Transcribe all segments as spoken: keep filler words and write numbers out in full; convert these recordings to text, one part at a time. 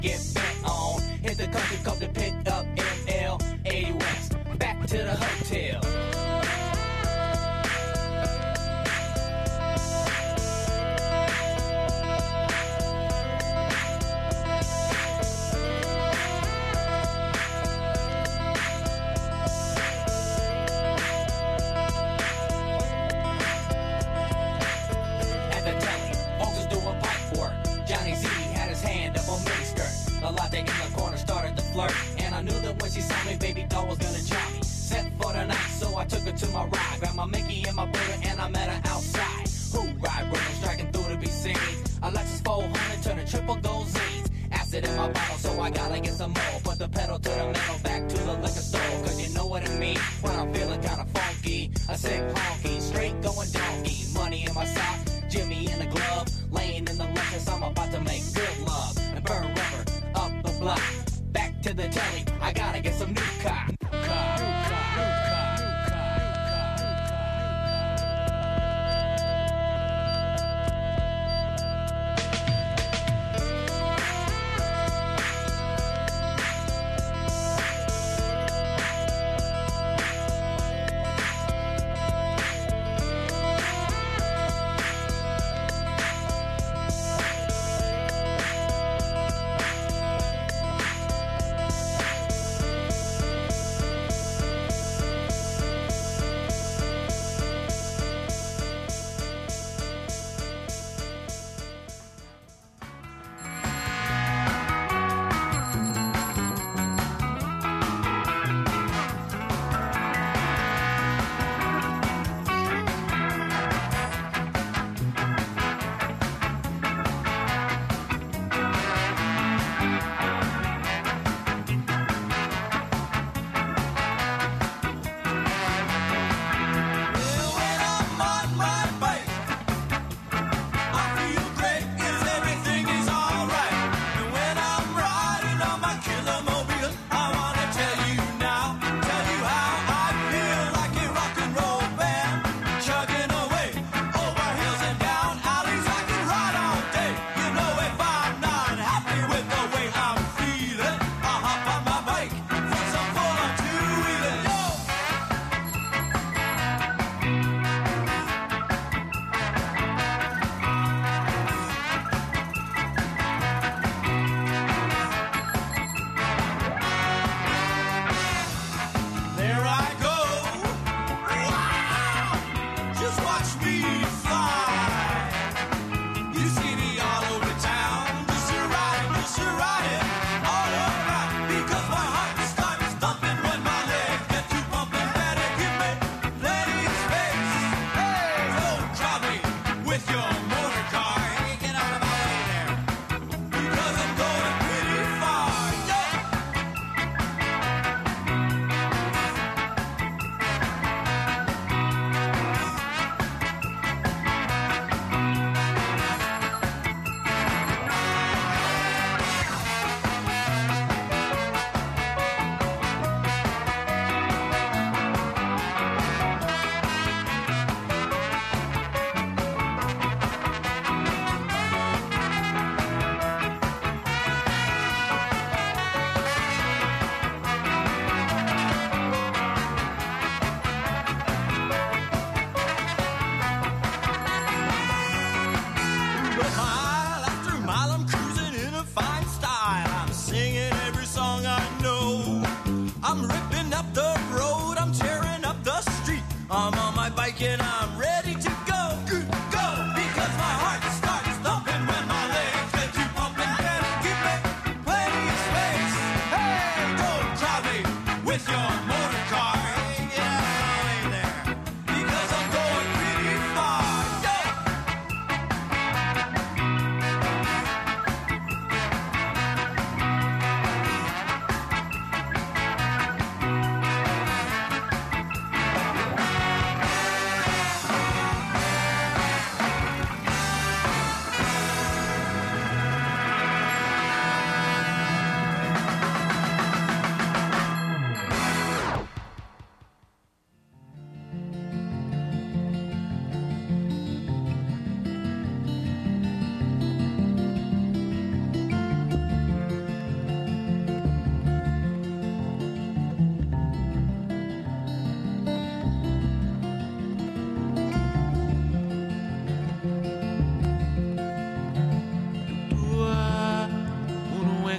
get bent on. Hit the country club to pick up M L eighty West. Back to the hotel. A latte in the corner started to flirt, and I knew that when she saw me, baby doll was gonna drop me. Set for the night, so I took her to my ride. Grabbed my Mickey and my brother, and I met her outside. Who ride, running, striking through to be seen. A Lexus four hundred turning triple gold Z's. Acid in my bottle, so I gotta get some more. Put the pedal to the metal, back to the liquor store. Cause you know what I mean, when I'm feeling kinda funky. A sick honky, straight going donkey. Money in my sock, Jimmy in the glove. Laying in the Lexus, I'm about to make good love. And burn rubber up the block. Back to the telly, I gotta get some new car. New car, new car, new car, new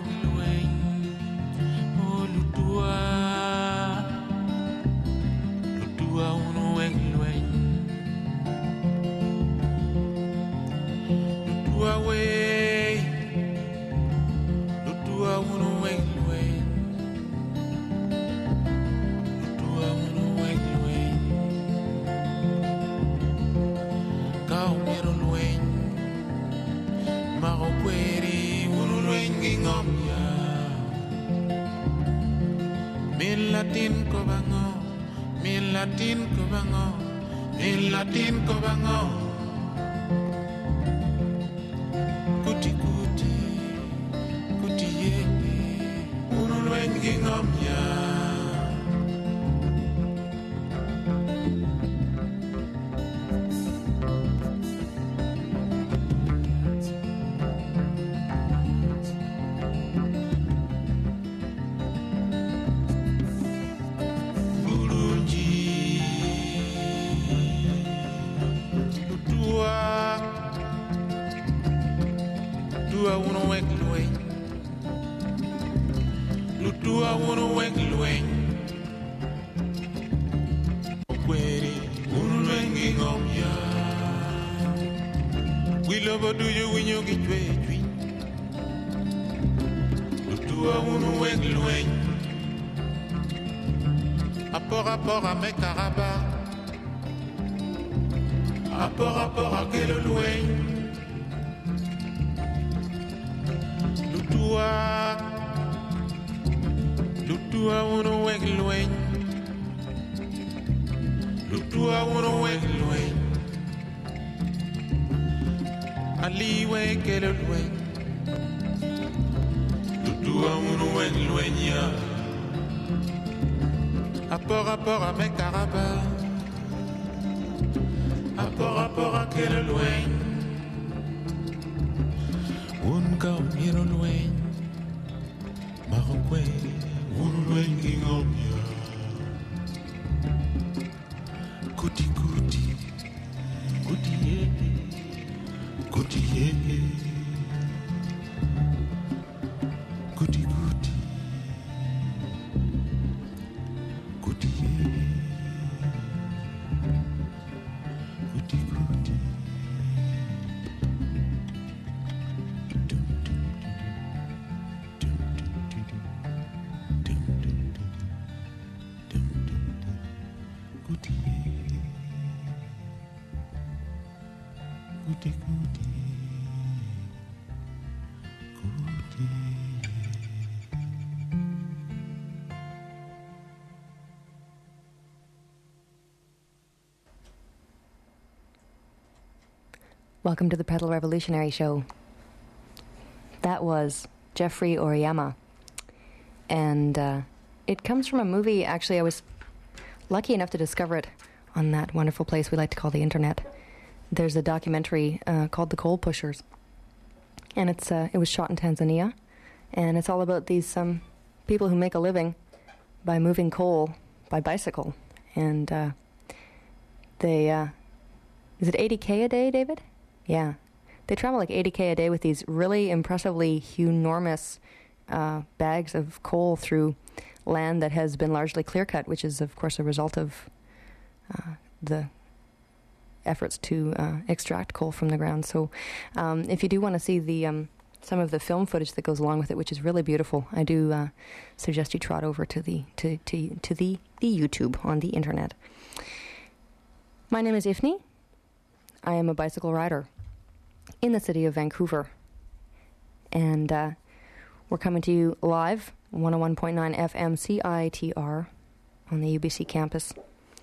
weng lueng oh lutua lutua uno weng lueng lutua we lutua uno weng lueng lutua uno weng lueng kau miro lueng maro pueri uno lueng ngom ya min latin ko bango min latin ko bango min latin ko bango kuti kuti kuti ye uno lueng ngom ya Lutua uno weng lueng Lutua uno weng lueng Kweri uno lueng ngom ya Wilo bodu yo winyo ki chwe chwi Lutua uno weng lueng Apora pora me karaba Apora pora ke lo lueng Lutua Lutua uno weng lueng Lutua uno weng lueng Ali we ke lo lueng Lutua uno weng lueng ya Apora pora me karaba Apora pora ke lo lueng Un kau miro lueng Maro kweli un lueng ngom ya Kuti kuti Kuti ye Kuti ye Kuti kuti Kuti ye Kuti kuti Welcome to the Pedal Revolutionary Show. That was Jeffrey Oriyama. And uh, it comes from a movie, actually I was lucky enough to discover it on that wonderful place we like to call the internet. There's a documentary uh, called The Coal Pushers. And it's uh, it was shot in Tanzania. And it's all about these um, people who make a living by moving coal by bicycle. And uh, they, uh, is it eighty K a day, David? Yeah. They travel like eighty K a day with these really impressively enormous uh, bags of coal through land that has been largely clear-cut, which is, of course, a result of uh, the efforts to uh, extract coal from the ground. So um, if you do want to see the um, some of the film footage that goes along with it, which is really beautiful, I do uh, suggest you trot over to the to, to, to the, the YouTube on the internet. My name is Ifni. I am a bicycle rider in the city of Vancouver. And uh, we're coming to you live, one oh one point nine F M C I T R on the U B C campus.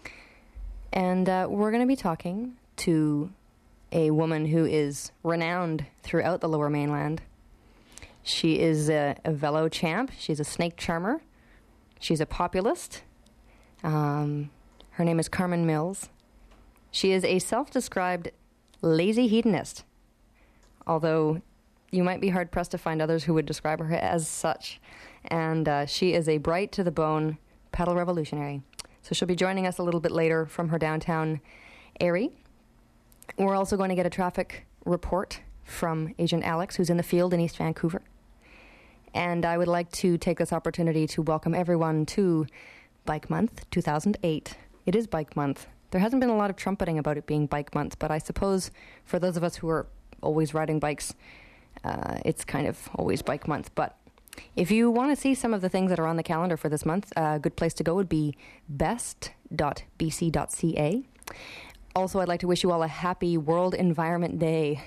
And uh, we're going to be talking to a woman who is renowned throughout the Lower Mainland. She is a, a velo champ. She's a snake charmer. She's a populist. Um, her name is Carmen Mills. She is a self-described lazy hedonist, although you might be hard-pressed to find others who would describe her as such. And uh, she is a bright-to-the-bone pedal revolutionary. So she'll be joining us a little bit later from her downtown Erie. We're also going to get a traffic report from Agent Alex, who's in the field in East Vancouver. And I would like to take this opportunity to welcome everyone to Bike Month two thousand eight. It is Bike Month. There hasn't been a lot of trumpeting about it being Bike Month, but I suppose for those of us who are always riding bikes, uh, it's kind of always Bike Month. But if you want to see some of the things that are on the calendar for this month, a good place to go would be best dot b c dot c a. Also, I'd like to wish you all a happy World Environment Day.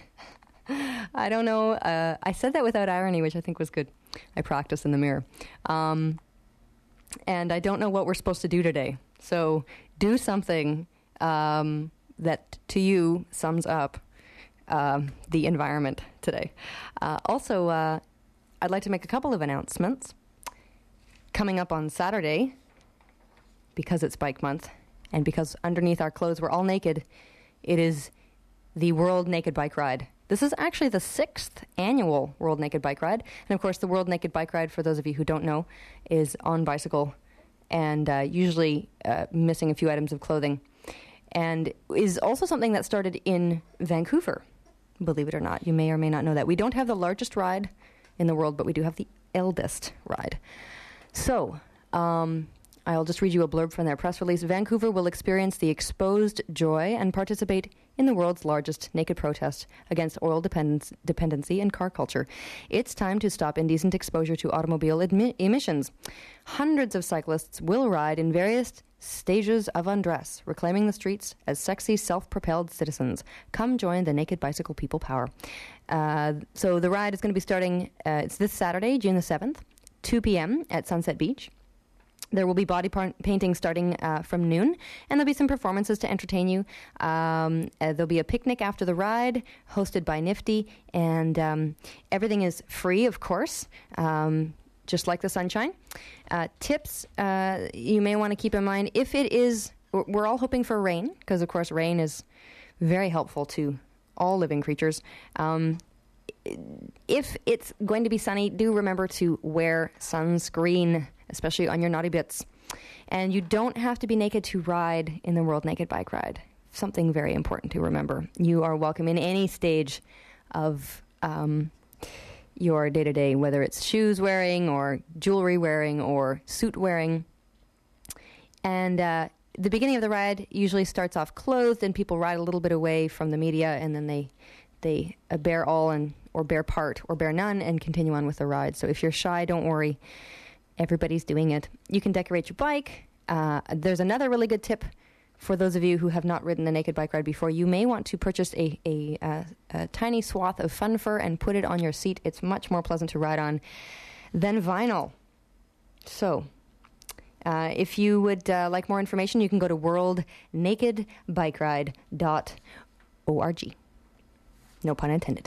I don't know. Uh, I said that without irony, which I think was good. I practiced in the mirror. Um, and I don't know what we're supposed to do today. So do something um, that to you sums up um, the environment today. Uh, also, uh, I'd like to make a couple of announcements. Coming up on Saturday, because it's Bike Month, and because underneath our clothes we're all naked, it is the World Naked Bike Ride. This is actually the sixth annual World Naked Bike Ride. And of course, the World Naked Bike Ride, for those of you who don't know, is on bicycle and uh, usually uh, missing a few items of clothing. And is also something that started in Vancouver, believe it or not. You may or may not know that. We don't have the largest ride in the world, but we do have the eldest ride. So, um, I'll just read you a blurb from their press release. Vancouver will experience the exposed joy and participate in the world's largest naked protest against oil dependence, dependency and car culture. It's time to stop indecent exposure to automobile admi- emissions. Hundreds of cyclists will ride in various stages of undress, reclaiming the streets as sexy, self-propelled citizens. Come join the naked bicycle people power. Uh, so the ride is going to be starting, uh, it's this Saturday, June the seventh, two p.m. at Sunset Beach. There will be body par- painting starting uh, from noon, and there'll be some performances to entertain you. Um, uh, there'll be a picnic after the ride, hosted by Nifty, and um, everything is free, of course, um, just like the sunshine. Uh, tips uh, you may want to keep in mind, if it is, we're all hoping for rain, because, of course, rain is very helpful to all living creatures. Um, if it's going to be sunny, do remember to wear sunscreen, especially on your naughty bits. And you don't have to be naked to ride in the World Naked Bike Ride. Something very important to remember. You are welcome in any stage of um, your day-to-day, whether it's shoes wearing or jewelry wearing or suit wearing. And uh, the beginning of the ride usually starts off clothed, and people ride a little bit away from the media, and then they they uh, bear all and or bear part or bear none and continue on with the ride. So if you're shy, don't worry. Everybody's doing it. You can decorate your bike. Uh, there's another really good tip for those of you who have not ridden the Naked Bike Ride before. You may want to purchase a, a, a, a tiny swath of fun fur and put it on your seat. It's much more pleasant to ride on than vinyl. So, uh, if you would uh, like more information, you can go to world naked bike ride dot org. No pun intended.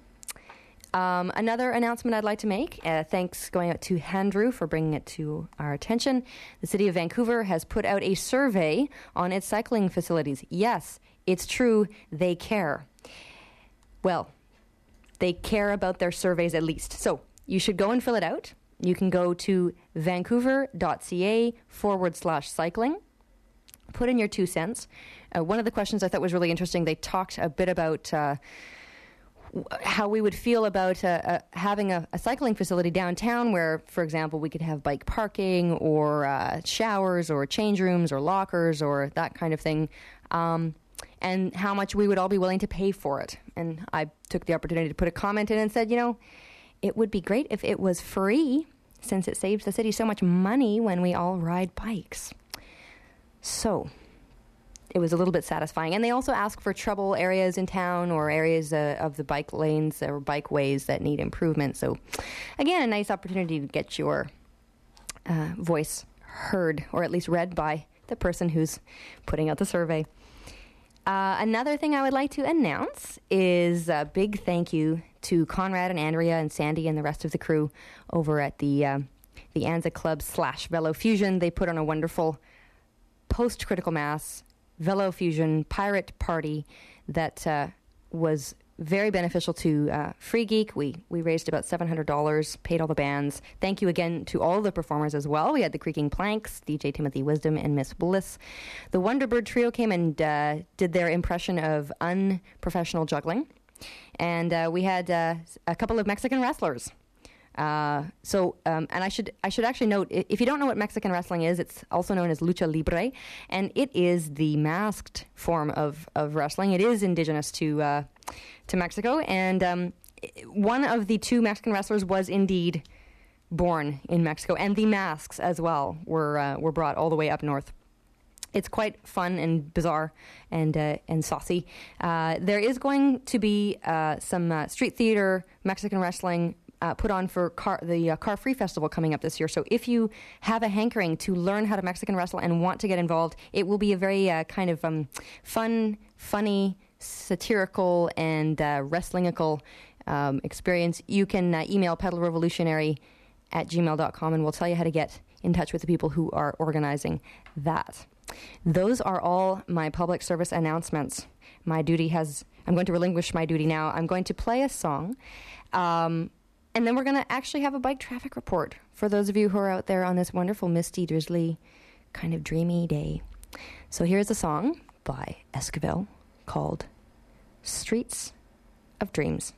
Um, another announcement I'd like to make, uh, thanks going out to Andrew for bringing it to our attention. The City of Vancouver has put out a survey on its cycling facilities. Yes, it's true, they care. Well, they care about their surveys at least. So you should go and fill it out. You can go to vancouver.ca forward slash cycling. Put in your two cents. Uh, one of the questions I thought was really interesting, they talked a bit about Uh, how we would feel about uh, uh, having a, a cycling facility downtown where, for example, we could have bike parking or uh, showers or change rooms or lockers or that kind of thing, um, and how much we would all be willing to pay for it. And I took the opportunity to put a comment in and said, you know, it would be great if it was free, since it saves the city so much money when we all ride bikes. So it was a little bit satisfying. And they also ask for trouble areas in town or areas uh, of the bike lanes or bikeways that need improvement. So, again, a nice opportunity to get your uh, voice heard, or at least read by the person who's putting out the survey. Uh, another thing I would like to announce is a big thank you to Conrad and Andrea and Sandy and the rest of the crew over at the uh, the Anza Club slash Velo Fusion. They put on a wonderful post-critical mass Velo Fusion pirate party that uh, was very beneficial to uh, Free Geek. We we raised about seven hundred dollars, paid all the bands. Thank you again to all the performers as well. We had the Creaking Planks, D J Timothy Wisdom, and Miss Bliss. The Wonderbird Trio came and uh, did their impression of unprofessional juggling. And uh, we had uh, a couple of Mexican wrestlers Uh, so, um, and I should I should actually note, if you don't know what Mexican wrestling is, it's also known as lucha libre, and it is the masked form of, of wrestling. It is indigenous to uh, to Mexico, and um, one of the two Mexican wrestlers was indeed born in Mexico, and the masks as well were uh, were brought all the way up north. It's quite fun and bizarre and uh, and saucy. Uh, there is going to be uh, some uh, street theater Mexican wrestling Uh, put on for car, the uh, Car Free Festival coming up this year. So if you have a hankering to learn how to Mexican wrestle and want to get involved, it will be a very uh, kind of um, fun, funny, satirical, and uh, wrestlingical um, experience. You can uh, email pedal revolutionary at gmail dot com and we'll tell you how to get in touch with the people who are organizing that. Those are all my public service announcements. My duty has... I'm going to relinquish my duty now. I'm going to play a song. Um... And then we're going to actually have a bike traffic report for those of you who are out there on this wonderful, misty, drizzly, kind of dreamy day. So here's a song by Esquivel called Streets of Dreams.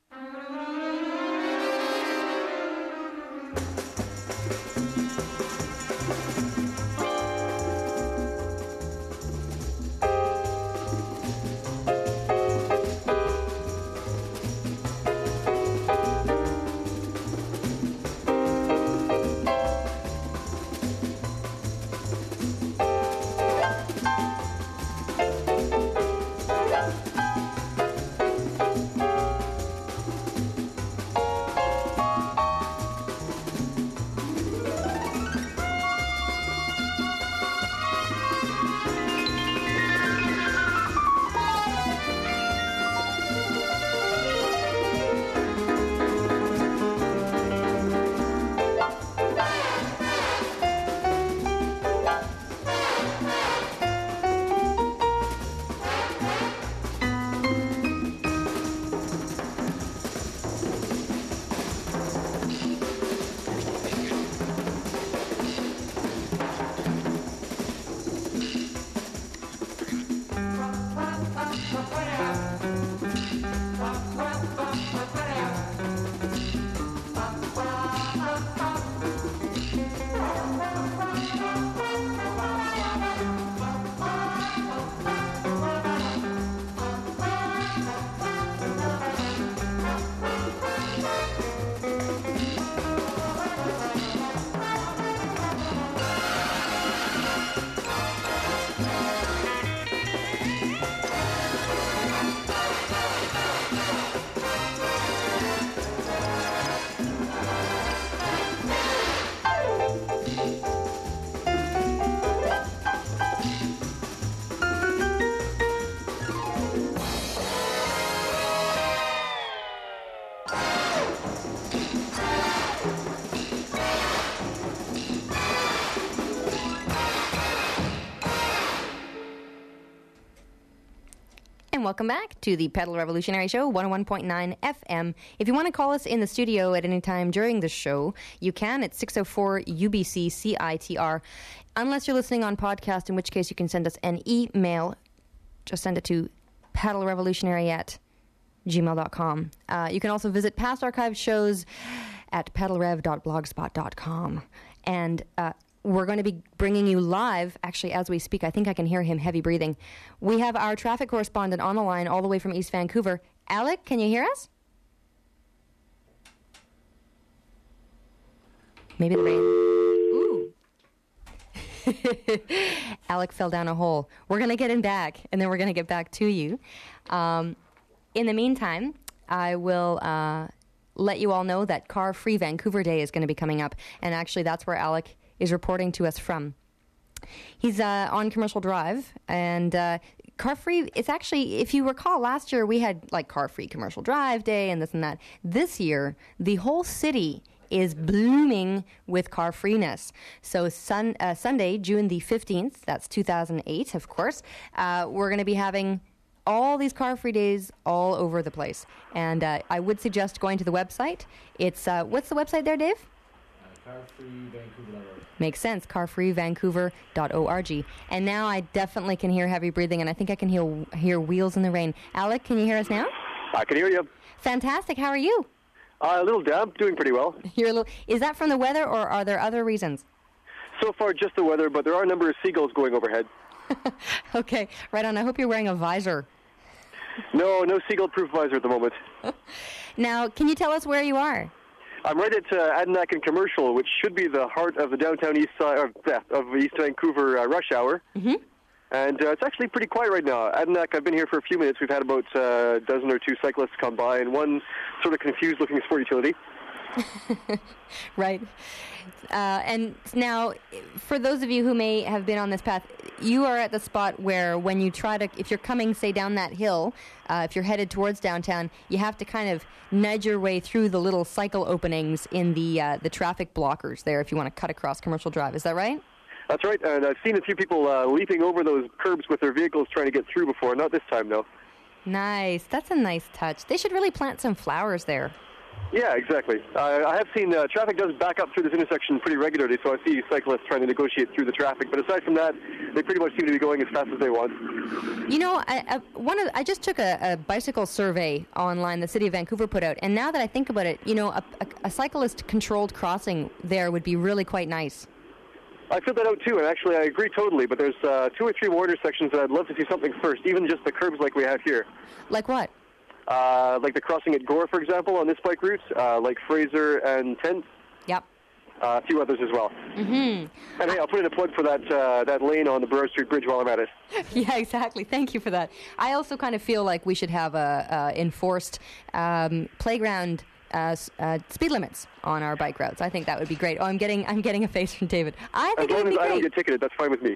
Welcome back to the Pedal Revolutionary Show, one oh one point nine F M. If you want to call us in the studio at any time during the show, you can at six oh four U B C C I T R. Unless you're listening on podcast, in which case you can send us an email. Just send it to pedalrevolutionary at gmail dot com. Uh, you can also visit past archived shows at pedalrev dot blogspot dot com. And uh, we're going to be bringing you live, actually, as we speak. I think I can hear him heavy breathing. We have our traffic correspondent on the line all the way from East Vancouver. Alec, can you hear us? Maybe the rain. Ooh. Alec fell down a hole. We're going to get him back, and then we're going to get back to you. Um, in the meantime, I will uh, let you all know that Car Free Vancouver Day is going to be coming up, and actually that's where Alec is reporting to us from. He's uh, on Commercial Drive, and uh, Car Free, it's actually, if you recall, last year we had like Car Free Commercial Drive Day and this and that. This year, the whole city is blooming with car freeness. So sun, uh, Sunday, June the fifteenth, that's two thousand eight, of course, uh, we're going to be having all these car-free days all over the place. And uh, I would suggest going to the website. It's, uh, what's the website there, Dave? car free vancouver dot org. Makes sense, car free vancouver dot org. And now I definitely can hear heavy breathing, and I think I can hear, hear wheels in the rain. Alec, can you hear us now? I can hear you. Fantastic. How are you? Uh, a little damp, doing pretty well. You're a little. Is that from the weather, or are there other reasons? So far, just the weather, but there are a number of seagulls going overhead. Okay, right on. I hope you're wearing a visor. No, no seagull-proof visor at the moment. Now, can you tell us where you are? I'm right at uh, Adenac and Commercial, which should be the heart of the downtown east side of, yeah, of East Vancouver uh, rush hour. Mm-hmm. And uh, it's actually pretty quiet right now. Adenac, I've been here for a few minutes. We've had about uh, a dozen or two cyclists come by, and one sort of confused-looking sport utility. Right. Uh, and now, for those of you who may have been on this path, you are at the spot where when you try to, if you're coming, say, down that hill, uh, if you're headed towards downtown, you have to kind of nudge your way through the little cycle openings in the uh, the traffic blockers there if you want to cut across Commercial Drive. Is that right? That's right, and I've seen a few people uh, leaping over those curbs with their vehicles trying to get through before. Not this time, though. Nice. That's a nice touch. They should really plant some flowers there. Yeah, exactly. Uh, I have seen uh, traffic does back up through this intersection pretty regularly, so I see cyclists trying to negotiate through the traffic. But aside from that, they pretty much seem to be going as fast as they want. You know, I, I, one of, I just took a, a bicycle survey online the City of Vancouver put out, and now that I think about it, you know, a, a, a cyclist-controlled crossing there would be really quite nice. I filled that out too, and actually I agree totally, but there's uh, two or three more intersections that I'd love to see something first, even just the curbs like we have here. Like what? Uh, like the crossing at Gore, for example, on this bike route, uh, like Fraser and tenth. Yep. Uh, a few others as well. Mm-hmm. And hey, I'll put in a plug for that uh, that lane on the Burrough Street Bridge while I'm at it. Yeah, exactly. Thank you for that. I also kind of feel like we should have a, a enforced um, playground uh, uh, speed limits on our bike routes. I think that would be great. Oh, I'm getting I'm getting a face from David. I think as it would long be as great. I don't get ticketed, that's fine with me.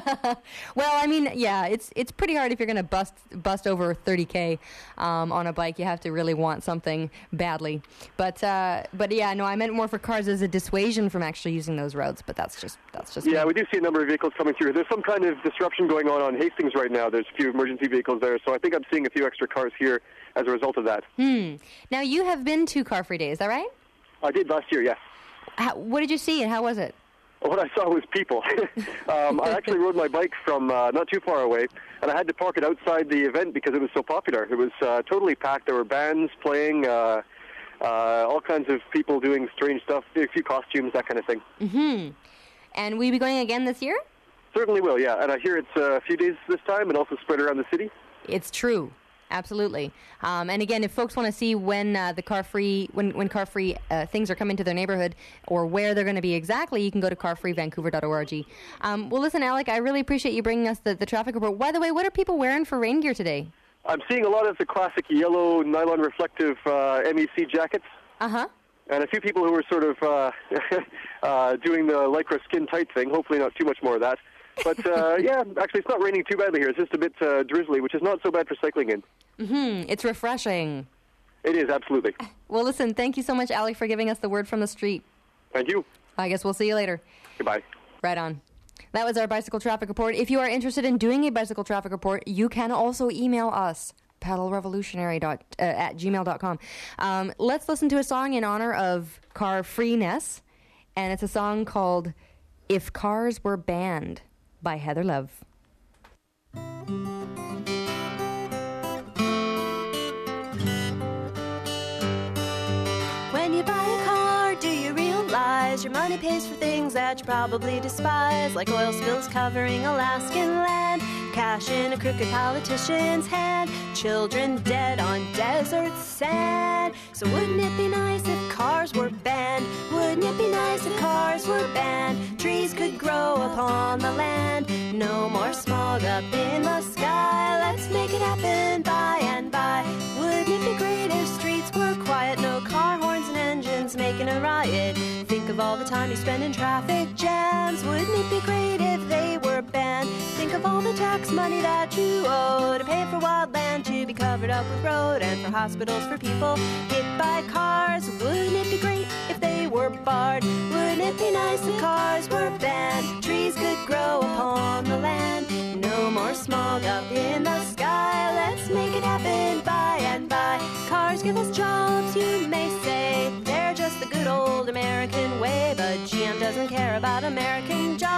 Well, I mean, yeah, it's it's pretty hard if you're going to bust bust over thirty K um, on a bike. You have to really want something badly. But uh, but yeah, no, I meant more for cars as a dissuasion from actually using those roads. But that's just that's just yeah, me. we do see a number of vehicles coming through. There's some kind of disruption going on on Hastings right now. There's a few emergency vehicles there, so I think I'm seeing a few extra cars here as a result of that. Hmm. Now you have been to Car Free Day, is that right? I did last year, yes. How, what did you see and how was it? What I saw was people. um, I actually rode my bike from uh, not too far away, and I had to park it outside the event because it was so popular. It was uh, totally packed. There were bands playing, uh, uh, all kinds of people doing strange stuff, a few costumes, that kind of thing. Mm-hmm. And will you be going again this year? Certainly will, yeah. And I hear it's uh, a few days this time and also spread around the city. It's true. Absolutely. Um, and again, if folks want to see when uh, the car free, when, when car free uh, things are coming to their neighborhood or where they're going to be exactly, you can go to car free vancouver dot org. Um, well, listen, Alec, I really appreciate you bringing us the, the traffic report. By the way, what are people wearing for rain gear today? I'm seeing a lot of the classic yellow nylon reflective uh, M E C jackets. Uh-huh. And a few people who are sort of uh, uh, doing the Lycra skin tight thing, hopefully not too much more of that. But, uh, yeah, actually, it's not raining too badly here. It's just a bit uh, drizzly, which is not so bad for cycling in. Mm-hmm. It's refreshing. It is, absolutely. Well, listen, thank you so much, Alec, for giving us the word from the street. Thank you. I guess we'll see you later. Goodbye. Right on. That was our bicycle traffic report. If you are interested in doing a bicycle traffic report, you can also email us, pedal revolutionary dot, uh, at gmail dot com. Um, let's listen to a song in honor of car freeness, and it's a song called If Cars Were Banned by Heather Love. When you buy a car, do you realize your money pays for things that you probably despise, like oil spills covering Alaskan land, cash in a crooked politician's hand, children dead on desert sand. So wouldn't it be nice if cars were banned? Wouldn't it be nice if cars were banned? Trees could grow upon the land, no more smog up in the sky. Let's make it happen by and by. Wouldn't it be great if streets were quiet, no car horns and engines making a riot? Think of all the time you spend in traffic jams. Wouldn't it be great if they were banned? Think of all the tax money that you owe to pay for wildland to be covered up with road, and for hospitals for people hit by cars. Wouldn't it be great if they were barred? Wouldn't it be nice if cars were banned? Trees could grow upon the land, no more smog up in the sky. Let's make it happen by and by. Cars give us jobs, you may say. They're just the good old American way, but G M doesn't care about American jobs.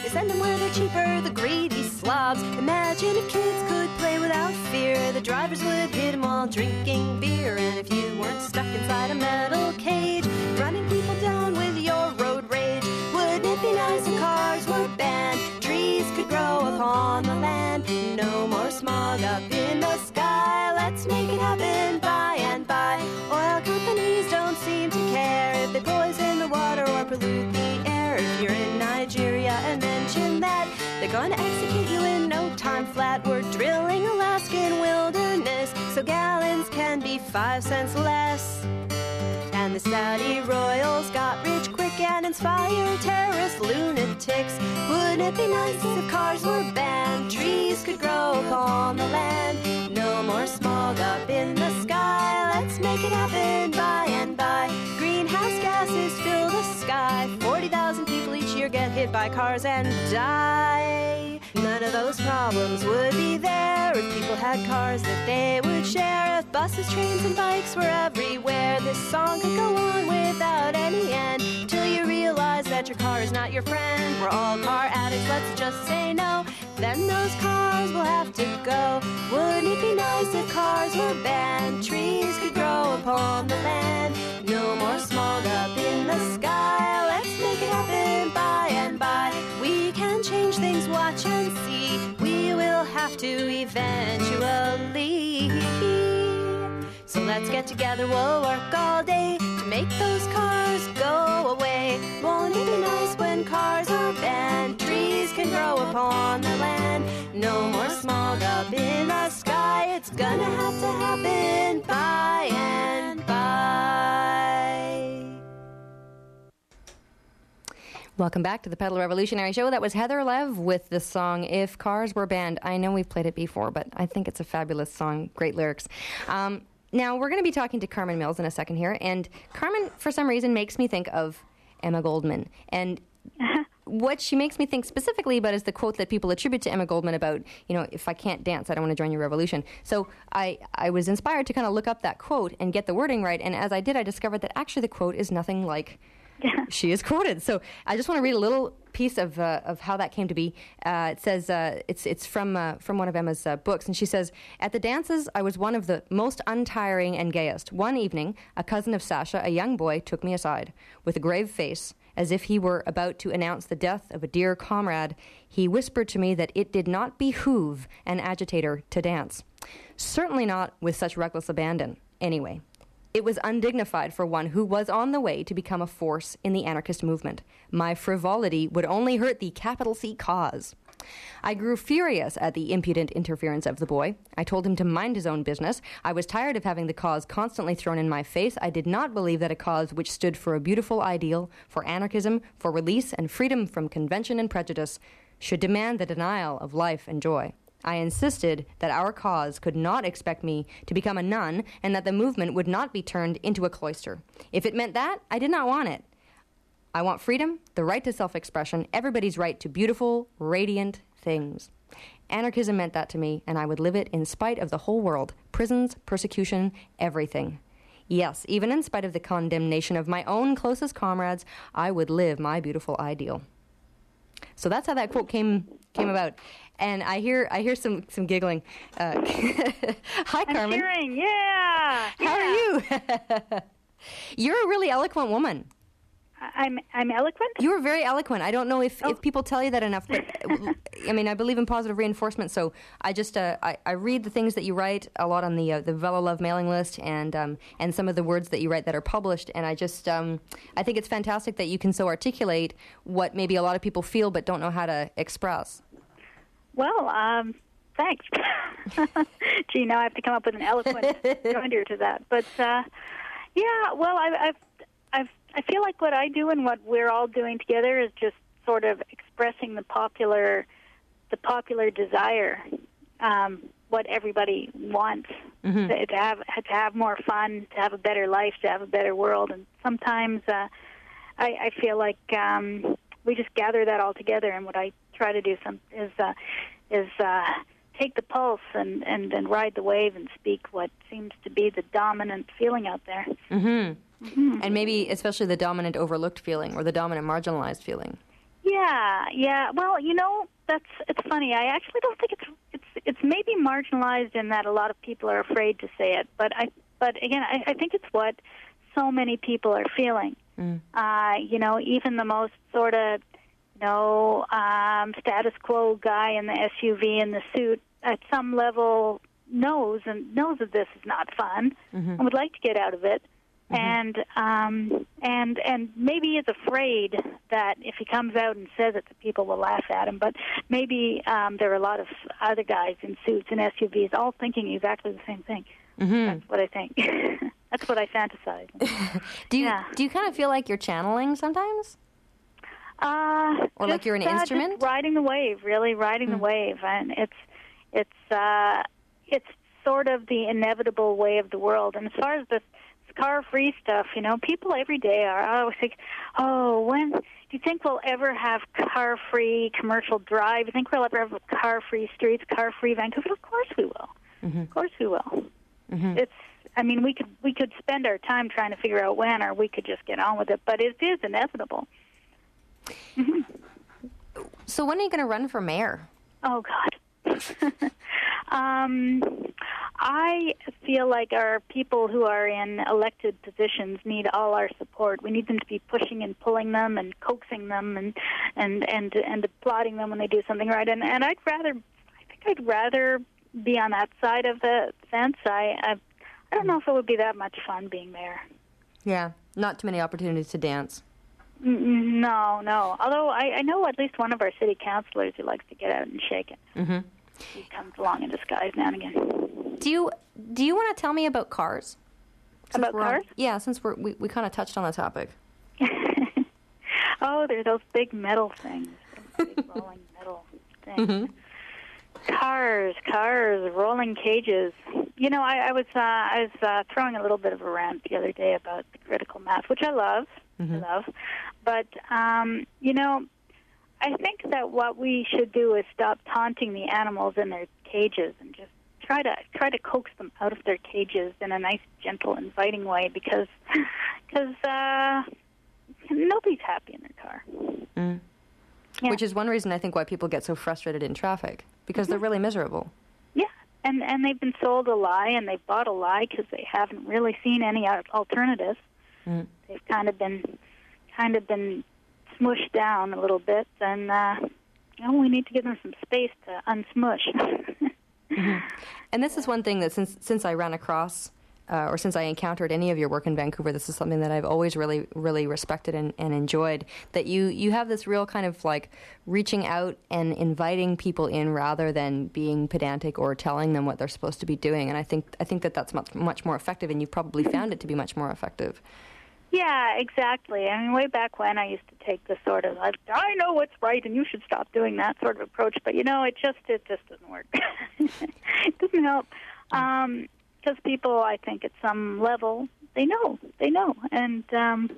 They send them where they're cheaper, the greedy slobs. Imagine if kids could play without fear. The drivers would hit them while drinking beer. And if you weren't stuck inside a metal cage, running people down with your road rage, wouldn't it be nice if cars were banned? Trees could grow upon the land. No more smog up in the sky. Let's make it happen by and by. Oil companies don't seem to care if they poison the water or pollute the air. If you're in Nigeria and mention that, they're gonna execute you in no time flat. We're drilling Alaskan wilderness so gallons can be five cents less. And the Saudi royals got rich quick and inspired terrorist lunatics. Wouldn't it be nice if cars were banned? Trees could grow upon the land. No more smog up in the sky. Let's make it happen by and by. Greenhouse gases fill the sky. forty thousand people each year get hit by cars and die. None of those problems would be there if people had cars that they would share. If buses, trains, and bikes were everywhere, this song could go on without any end. Till you realize that your car is not your friend. We're all car addicts, let's just say no. Then those cars will have to go. Wouldn't it be nice if cars were banned? Trees could grow upon the land. No more smog up in the sky. Let's make it happen by and by. We can change things, watch and see. We will have to eventually. So let's get together, we'll work all day to make those cars go away. Won't it be nice when cars are banned? Trees can grow upon the land. No more smog up in the sky. It's gonna have to happen by and by. Welcome back to the Pedal Revolutionary Show. That was Heather Lev with the song If Cars Were Banned. I know we've played it before, but I think it's a fabulous song. Great lyrics. Um, now, we're going to be talking to Carmen Mills in a second here. And Carmen, for some reason, makes me think of Emma Goldman. And what she makes me think specifically about is the quote that people attribute to Emma Goldman about, you know, if I can't dance, I don't want to join your revolution. So I, I was inspired to kind of look up that quote and get the wording right. And as I did, I discovered that actually the quote is nothing like she is quoted. So I just want to read a little piece of uh, of how that came to be. Uh, it says uh, it's it's from uh, from one of Emma's uh, books, and she says, "At the dances, I was one of the most untiring and gayest. One evening, a cousin of Sasha, a young boy, took me aside with a grave face, as if he were about to announce the death of a dear comrade. He whispered to me that it did not behoove an agitator to dance, certainly not with such reckless abandon. Anyway." It was undignified for one who was on the way to become a force in the anarchist movement. My frivolity would only hurt the capital C cause. I grew furious at the impudent interference of the boy. I told him to mind his own business. I was tired of having the cause constantly thrown in my face. I did not believe that a cause which stood for a beautiful ideal, for anarchism, for release and freedom from convention and prejudice, should demand the denial of life and joy. I insisted that our cause could not expect me to become a nun and that the movement would not be turned into a cloister. If it meant that, I did not want it. I want freedom, the right to self-expression, everybody's right to beautiful, radiant things. Anarchism meant that to me, and I would live it in spite of the whole world, prisons, persecution, everything. Yes, even in spite of the condemnation of my own closest comrades, I would live my beautiful ideal. So that's how that quote came came about. And I hear I hear some, some giggling. Uh, hi, Carmen. I'm hearing, yeah. How yeah. are you? You're a really eloquent woman. I'm I'm eloquent? You were very eloquent. I don't know if, oh. if people tell you that enough, but I mean, I believe in positive reinforcement, so I just uh, I, I read the things that you write a lot on the uh, the Vela Love mailing list and um, and some of the words that you write that are published, and I just um, I think it's fantastic that you can so articulate what maybe a lot of people feel but don't know how to express. Well, um, thanks. Gee, now I have to come up with an eloquent joinder to that. But uh, yeah, well, I, I've I've I feel like what I do and what we're all doing together is just sort of expressing the popular, the popular desire, um, what everybody wants mm-hmm. to, to have to have more fun, to have a better life, to have a better world. And sometimes uh, I, I feel like um, we just gather that all together. And what I try to do some is uh, is uh, take the pulse and, and, and ride the wave and speak what seems to be the dominant feeling out there. Mm-hmm. Mm-hmm. And maybe especially the dominant overlooked feeling or the dominant marginalized feeling. Yeah, yeah. Well, you know, that's it's funny. I actually don't think it's it's it's maybe marginalized in that a lot of people are afraid to say it. But I but again, I, I think it's what so many people are feeling. Mm. Uh, you know, even the most sort of you know um, status quo guy in the S U V in the suit at some level knows and knows that this is not fun mm-hmm. and would like to get out of it. Mm-hmm. And um, and and maybe is afraid that if he comes out and says it, that people will laugh at him. But maybe um, there are a lot of other guys in suits and S U Vs all thinking exactly the same thing. Mm-hmm. That's what I think. That's what I fantasize. do you yeah. do you kind of feel like you're channeling sometimes? Uh, or just, like you're an uh, instrument? Just riding the wave, really riding mm-hmm. the wave, and it's it's uh, it's sort of the inevitable way of the world. And as far as the car-free stuff, you know, people every day are, I always think, oh, when do you think we'll ever have car-free commercial drive? Do you think we'll ever have car-free streets, car-free Vancouver? Of course we will. Mm-hmm. Of course we will. Mm-hmm. It's, I mean, we could we could spend our time trying to figure out when, or we could just get on with it, but it is inevitable. Mm-hmm. So when are you going to run for mayor? Oh, God. um... I feel like our people who are in elected positions need all our support. We need them to be pushing and pulling them and coaxing them and and and, and applauding them when they do something right. And and I'd rather, I think I'd rather be on that side of the fence. I I, I don't know if it would be that much fun being mayor. Yeah, not too many opportunities to dance. No, no. Although I, I know at least one of our city councilors who likes to get out and shake it. Mm-hmm. He comes along in disguise now and again. Do you do you want to tell me about cars? Since about cars? On, yeah, since we're, we we kind of touched on the topic. Oh, they're those big metal things, those big rolling metal things. Mm-hmm. Cars, cars, rolling cages. You know, I, I was uh, I was uh, throwing a little bit of a rant the other day about the critical mass, which I love, mm-hmm. I love. But um, you know, I think that what we should do is stop taunting the animals in their cages and just try to try to coax them out of their cages in a nice, gentle, inviting way, because because uh, nobody's happy in their car. Mm. Yeah. Which is one reason I think why people get so frustrated in traffic, because mm-hmm. they're really miserable. Yeah, and and they've been sold a lie, and they've bought a lie because they haven't really seen any alternatives. Mm. They've kind of been kind of been smushed down a little bit, and uh, you know, we need to give them some space to unsmush. Mm-hmm. And this is one thing that since since I ran across, uh, or since I encountered any of your work in Vancouver, this is something that I've always really, really respected and, and enjoyed, that you, you have this real kind of like reaching out and inviting people in rather than being pedantic or telling them what they're supposed to be doing. And I think I think that that's much, much more effective, and you've probably found it to be much more effective. Yeah, exactly. I mean, way back when I used to take the sort of, I, I know what's right and you should stop doing that sort of approach, but, you know, it just it just doesn't work. It doesn't help. Um, because people, I think, at some level, they know. They know. And, um,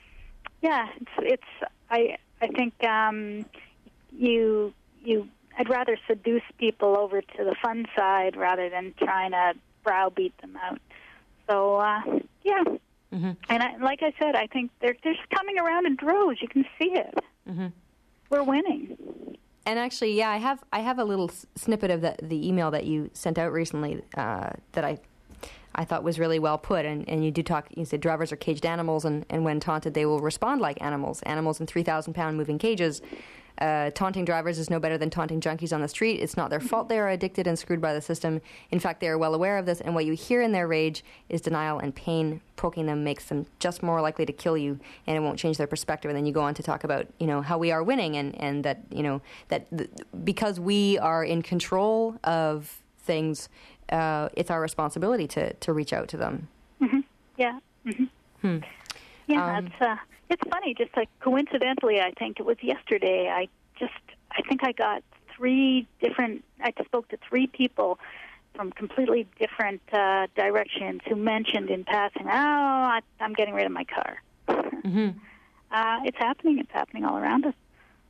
yeah, it's, it's I I think um, you, you, I'd rather seduce people over to the fun side rather than trying to browbeat them out. So, uh, yeah. Mm-hmm. And I, like I said, I think they're, they're just coming around in droves. You can see it. Mm-hmm. We're winning. And actually, yeah, I have I have a little snippet of the the email that you sent out recently uh, that I I thought was really well put. And, and you do talk. You said drivers are caged animals, and, and when taunted, they will respond like animals. Animals in three thousand pound moving cages. Uh, taunting drivers is no better than taunting junkies on the street. It's not their fault they are addicted and screwed by the system. In fact, they are well aware of this, and what you hear in their rage is denial and pain. Poking them makes them just more likely to kill you, and it won't change their perspective. And then you go on to talk about, you know, how we are winning, and, and that, you know, that th- because we are in control of things, uh, it's our responsibility to, to reach out to them. Mm-hmm. Yeah. Mm-hmm. Hmm. Yeah, um, it's uh, it's funny. Just like coincidentally, I think it was yesterday. I just I think I got three different. I spoke to three people from completely different uh, directions who mentioned in passing, "Oh, I, I'm getting rid of my car." Mm-hmm. Uh, it's happening. It's happening all around us.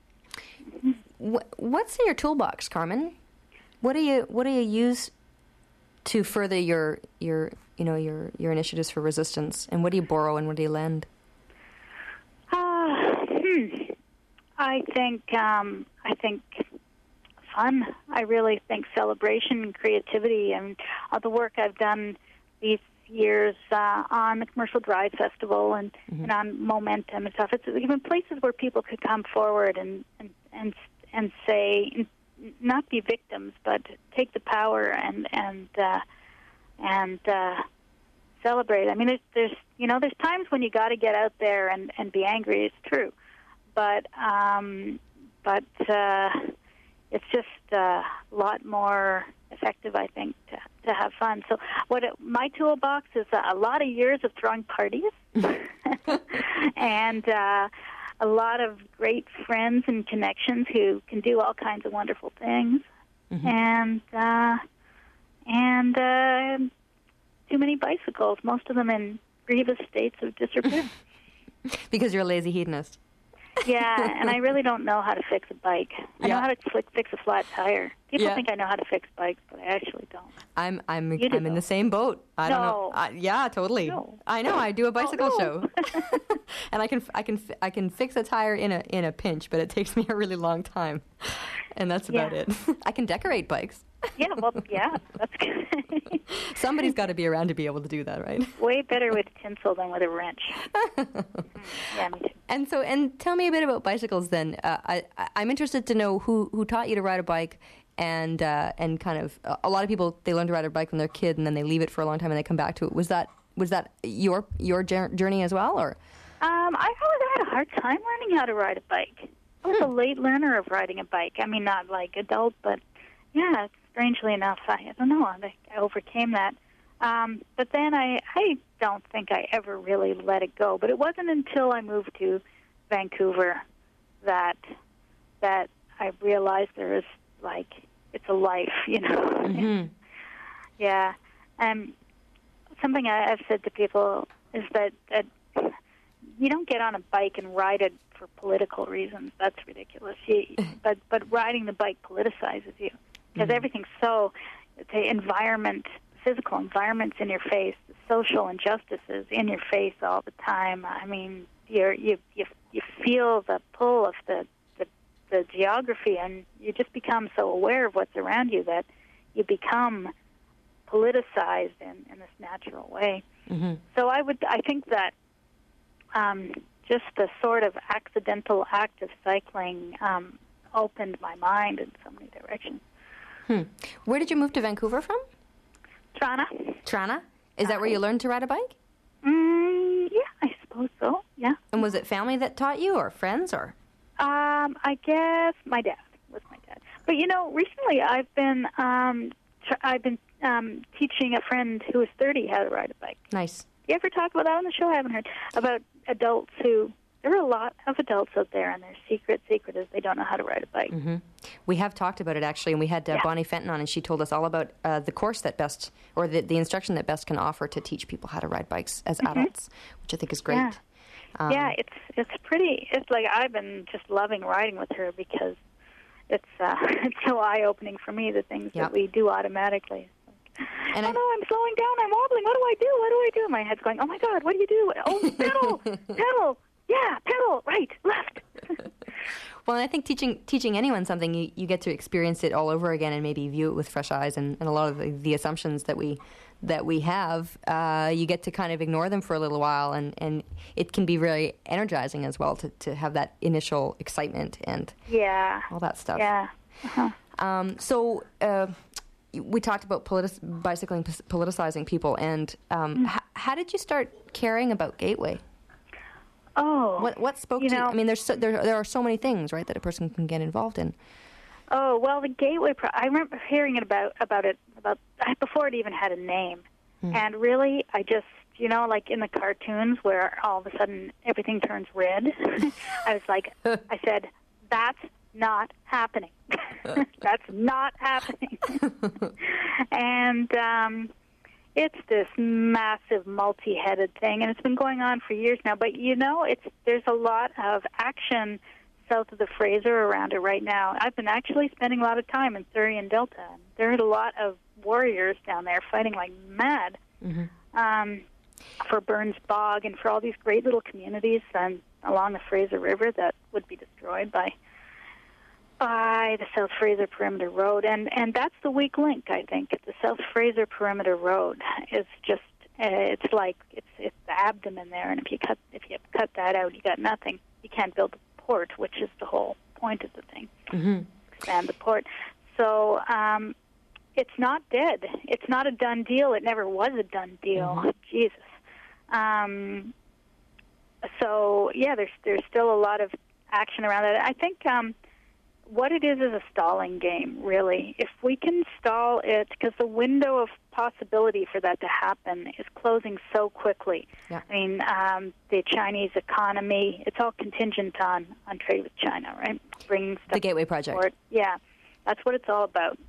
Mm-hmm. What's in your toolbox, Carmen? What do you What do you use to further your your you know your your initiatives for resistance, and what do you borrow and what do you lend? Uh, hmm. I think um, I think fun. I really think celebration and creativity, and all the work I've done these years uh, on the Commercial Drive Festival and, mm-hmm. and on Momentum and stuff. It's even places where people could come forward and and and, and say, not be victims, but take the power and and uh, and uh, celebrate. I mean, there's, there's you know there's times when you got to get out there and, and be angry. It's true, but um, but uh, it's just uh, a lot more effective, I think, to to have fun. So, what it, my toolbox is a, a lot of years of throwing parties, and uh, a lot of great friends and connections who can do all kinds of wonderful things, mm-hmm. and uh, and uh, too many bicycles. Most of them in grievous states of disrepair. Because you're a lazy hedonist. Yeah, and I really don't know how to fix a bike. I yeah. know how to flick, fix a flat tire. People yeah. think I know how to fix bikes, but I actually don't. I'm I'm You do I'm in though. the same boat. I No. don't know. I, yeah, totally. No. I know. I do a bicycle Oh, no. show, and I can I can I can fix a tire in a in a pinch, but it takes me a really long time, and that's about Yeah. it. I can decorate bikes. Yeah, well, yeah, that's good. Somebody's got to be around to be able to do that, right? Way better with tinsel than with a wrench. Mm, yeah, me too. And so, and tell me a bit about bicycles then. Uh, I, I- I'm interested to know who, who taught you to ride a bike, and uh, and kind of uh, a lot of people, they learn to ride a bike when they're a kid, and then they leave it for a long time and they come back to it. Was that was that your your jour- journey as well, or? Um, I always had a hard time learning how to ride a bike. I was a late learner of riding a bike. I mean, not like adult, but yeah, strangely enough, I, I don't know, I, I overcame that. Um, but then I, I don't think I ever really let it go. But it wasn't until I moved to Vancouver that that I realized there is, like, it's a life, you know. Mm-hmm. Yeah. Um, something I, I've said to people is that, that you don't get on a bike and ride it for political reasons. That's ridiculous. You, but but riding the bike politicizes you because Mhm. everything's so the environment, physical environment's in your face, the social injustices in your face all the time. I mean, you're, you you you feel the pull of the, the the geography, and you just become so aware of what's around you that you become politicized in, in this natural way. Mm-hmm. So I would, I think that um, just the sort of accidental act of cycling um, opened my mind in so many directions. Hmm. Where did you move to Vancouver from? Trana? Trana? Is that where you learned to ride a bike? Mm, yeah, I suppose so, yeah. And was it family that taught you, or friends, or? Um, I guess my dad was my dad. But, you know, recently I've been, um, tr- I've been um, teaching a friend who is thirty how to ride a bike. Nice. You ever talk about that on the show? I haven't heard. About adults who, there are a lot of adults out there, and their secret, secret is they don't know how to ride a bike. Mm-hmm. We have talked about it, actually, and we had uh, Yeah. Bonnie Fenton on, and she told us all about uh, the course that best, or the, the instruction that best can offer to teach people how to ride bikes as Mm-hmm. adults, which I think is great. Yeah. Um, yeah, it's it's pretty. It's like I've been just loving riding with her because it's uh, it's so eye opening for me. The things Yep. that we do automatically. And oh I- no, I'm slowing down. I'm wobbling. What do I do? What do I do? My head's going. Oh my God, what do you do? Oh, pedal, pedal. Yeah, pedal. Right, left. Well, and I think teaching teaching anyone something, you, you get to experience it all over again and maybe view it with fresh eyes, and, and a lot of the, the assumptions that we that we have, uh, you get to kind of ignore them for a little while, and, and it can be very energizing as well to, to have that initial excitement and Yeah. all that stuff. Yeah. Uh-huh. Um, so uh, we talked about politis- bicycling p- politicizing people, and um, Mm. h- how did you start caring about Gateway? Oh. What what spoke you to you? know, I mean, there's so, there there are so many things, right, that a person can get involved in. Oh well, the Gateway. Pro- I remember hearing it about about it about before it even had a name, Hmm. and really, I just you know like in the cartoons where all of a sudden everything turns red. I was like, I said, that's not happening. That's not happening. And um, it's this massive, multi-headed thing, and it's been going on for years now. But you know, it's there's a lot of action south of the Fraser around it right now. I've been actually spending a lot of time in Surrey and Delta. And there are a lot of warriors down there fighting like mad Mm-hmm. um, for Burns Bog and for all these great little communities um, along the Fraser River that would be destroyed. destroyed by by the South Fraser Perimeter Road, and and that's the weak link. I think the South Fraser Perimeter Road is just uh, it's like it's it's the abdomen there, and if you cut if you cut that out, you got nothing. You can't build a port, which is the whole point of the thing. Mm-hmm. Expand the port. So um, it's not dead. It's not a done deal. It never was a done deal. Mm-hmm. Jesus. Um, so yeah, there's there's still a lot of action around it. I think. Um, What it is is a stalling game, really. If we can stall it, because the window of possibility for that to happen is closing so quickly. Yeah. I mean, um, the Chinese economy, it's all contingent on, on trade with China, right? Bringing stuff The Gateway Project. forward. Yeah, that's what it's all about.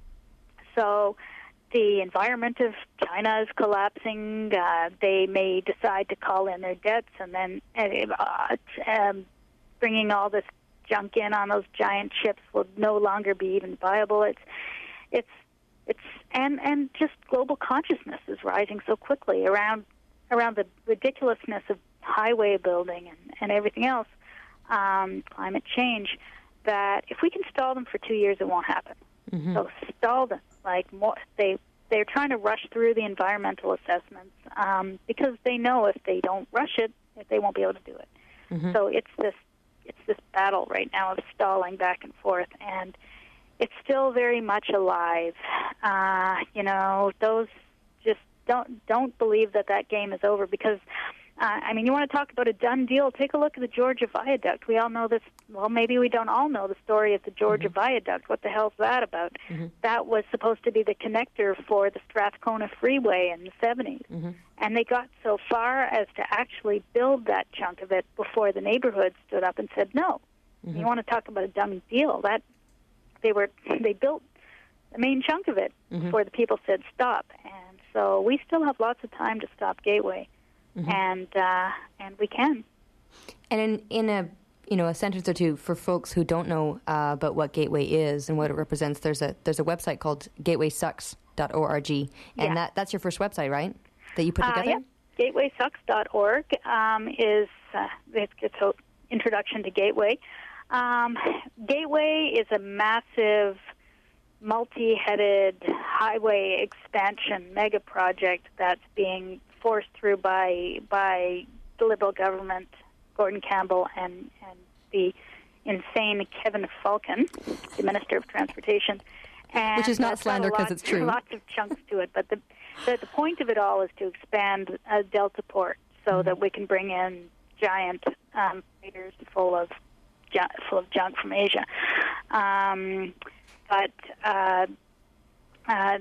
So the environment of China is collapsing. Uh, they may decide to call in their debts, and then uh, um, bringing all this junk in on those giant ships will no longer be even viable. It's, it's, it's, and and just global consciousness is rising so quickly around around the ridiculousness of highway building and, and everything else, um, climate change. That if we can stall them for two years, it won't happen. Mm-hmm. So stall them. Like more, they they're trying to rush through the environmental assessments um, because they know if they don't rush it, they won't be able to do it. Mm-hmm. So it's this. It's this battle right now of stalling back and forth, and it's still very much alive. Uh, you know, those just don't don't believe that that game is over because, uh, I mean, you want to talk about a done deal? Take a look at the Georgia Viaduct. We all know this. Well, maybe we don't all know the story of the Georgia mm-hmm. Viaduct. What the hell's that about? Mm-hmm. That was supposed to be the connector for the Strathcona Freeway in the seventies. Mm-hmm. And they got so far as to actually build that chunk of it before the neighborhood stood up and said no. Mm-hmm. You want to talk about a dumb deal? That they were they built the main chunk of it mm-hmm. before the people said stop. And so we still have lots of time to stop Gateway, mm-hmm. and uh, and we can. And in in a you know a sentence or two for folks who don't know uh, about what Gateway is and what it represents, there's a there's a website called gateway sucks dot org, and yeah. that that's your first website, right? That you put together? Uh, yeah. gateway sucks dot org um, is uh, it's, it's an introduction to Gateway. Um, Gateway is a massive, multi-headed highway expansion mega project that's being forced through by by the Liberal government, Gordon Campbell, and, and the insane Kevin Falcon, the Minister of Transportation. And which is not slander because it's true. Lots of chunks to it, but the the, the point of it all is to expand a Delta port so mm-hmm. that we can bring in giant um, freighters full of ju- full of junk from Asia. Um, but uh, uh,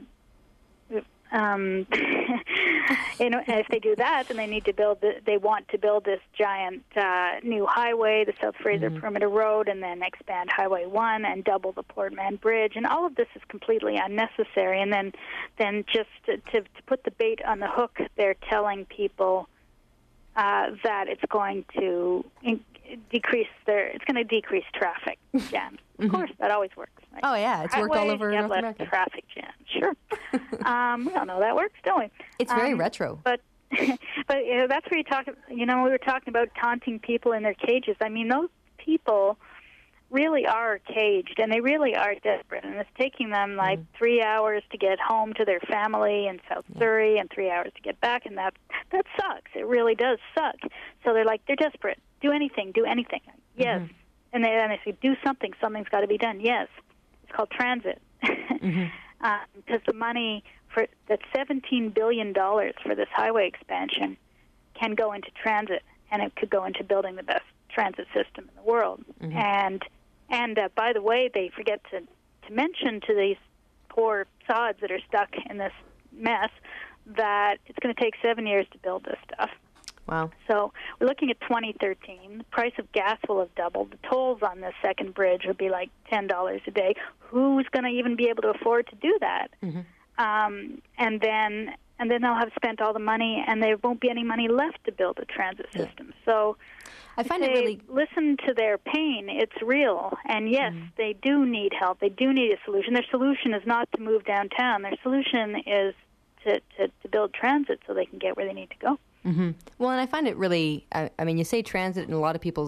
um, you know, if they do that, then they need to build. The, they want to build this giant uh, new highway, the South Fraser mm-hmm. Perimeter Road, and then expand Highway One and double the Port Mann Bridge. And all of this is completely unnecessary. And then, then just to, to, to put the bait on the hook, they're telling people uh, that it's going to in- decrease their. It's going to decrease traffic jams. Of mm-hmm. course, that always works. Right? Oh yeah, it's worked all over North America. Traffic jams, sure. um, we all know that works, don't we? It's very um, retro. But but you know, that's where you talk. You know, we were talking about taunting people in their cages. I mean, those people really are caged, and they really are desperate. And it's taking them like mm. three hours to get home to their family in South yeah. Surrey, and three hours to get back, and that that sucks. It really does suck. So they're like, they're desperate. Do anything. Do anything. Yes. Mm-hmm. And they, and they say, do something. Something's got to be done. Yes. It's called transit. mm-hmm. uh, because the money for that seventeen billion dollars for this highway expansion can go into transit, and it could go into building the best transit system in the world. Mm-hmm. And and uh, by the way, they forget to to mention to these poor sods that are stuck in this mess that it's going to take seven years to build this stuff. Wow. So we're looking at twenty thirteen. The price of gas will have doubled. The tolls on this second bridge would be like ten dollars a day. Who's going to even be able to afford to do that? Mm-hmm. Um, and then and then they'll have spent all the money, and there won't be any money left to build a transit system. Yeah. So I find they it really listen to their pain. It's real. And yes, mm-hmm. they do need help. They do need a solution. Their solution is not to move downtown. Their solution is to, to, to build transit so they can get where they need to go. Mm-hmm. Well, and I find it really, I, I mean, you say transit, and a lot of people's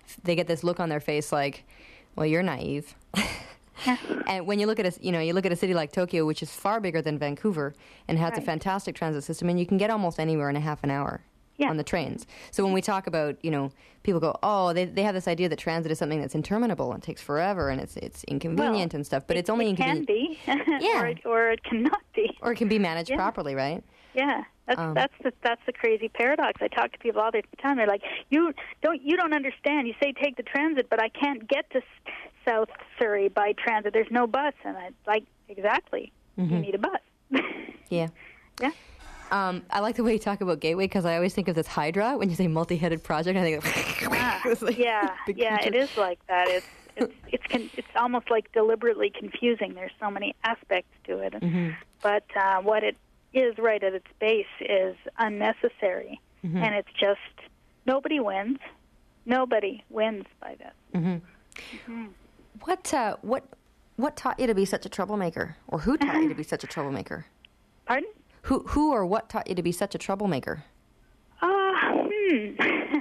they get this look on their face like, well, you're naive. Yeah. And when you look at a, you know, you look at a city like Tokyo, which is far bigger than Vancouver and has Right. a fantastic transit system, and you can get almost anywhere in a half an hour Yeah. on the trains. So when we talk about, you know, people go, oh, they they have this idea that transit is something that's interminable and takes forever and it's it's inconvenient Well, and stuff, but it, it's only it inconvenient. can be, Yeah. or, it, or it cannot be. Or it can be managed Yeah. properly, right? Yeah, that's Um, that's the that's the crazy paradox. I talk to people all the time. They're like, "You don't you don't understand. You say take the transit, but I can't get to S- South Surrey by transit. There's no bus." And I like exactly. You need a bus. Yeah. Yeah. Um, I like the way you talk about Gateway because I always think of this Hydra when you say multi-headed project. I think, Ah, it's like yeah, big yeah, creature. it is like that. It's it's it's con- it's almost like deliberately confusing. There's so many aspects to it, Mm-hmm. but uh, what it is right at its base is unnecessary, Mm-hmm. and it's just nobody wins. Nobody wins by this. Mm-hmm. What uh, what what taught you to be such a troublemaker, or who taught you to be such a troublemaker? Pardon? Who who or what taught you to be such a troublemaker? Uh, hmm.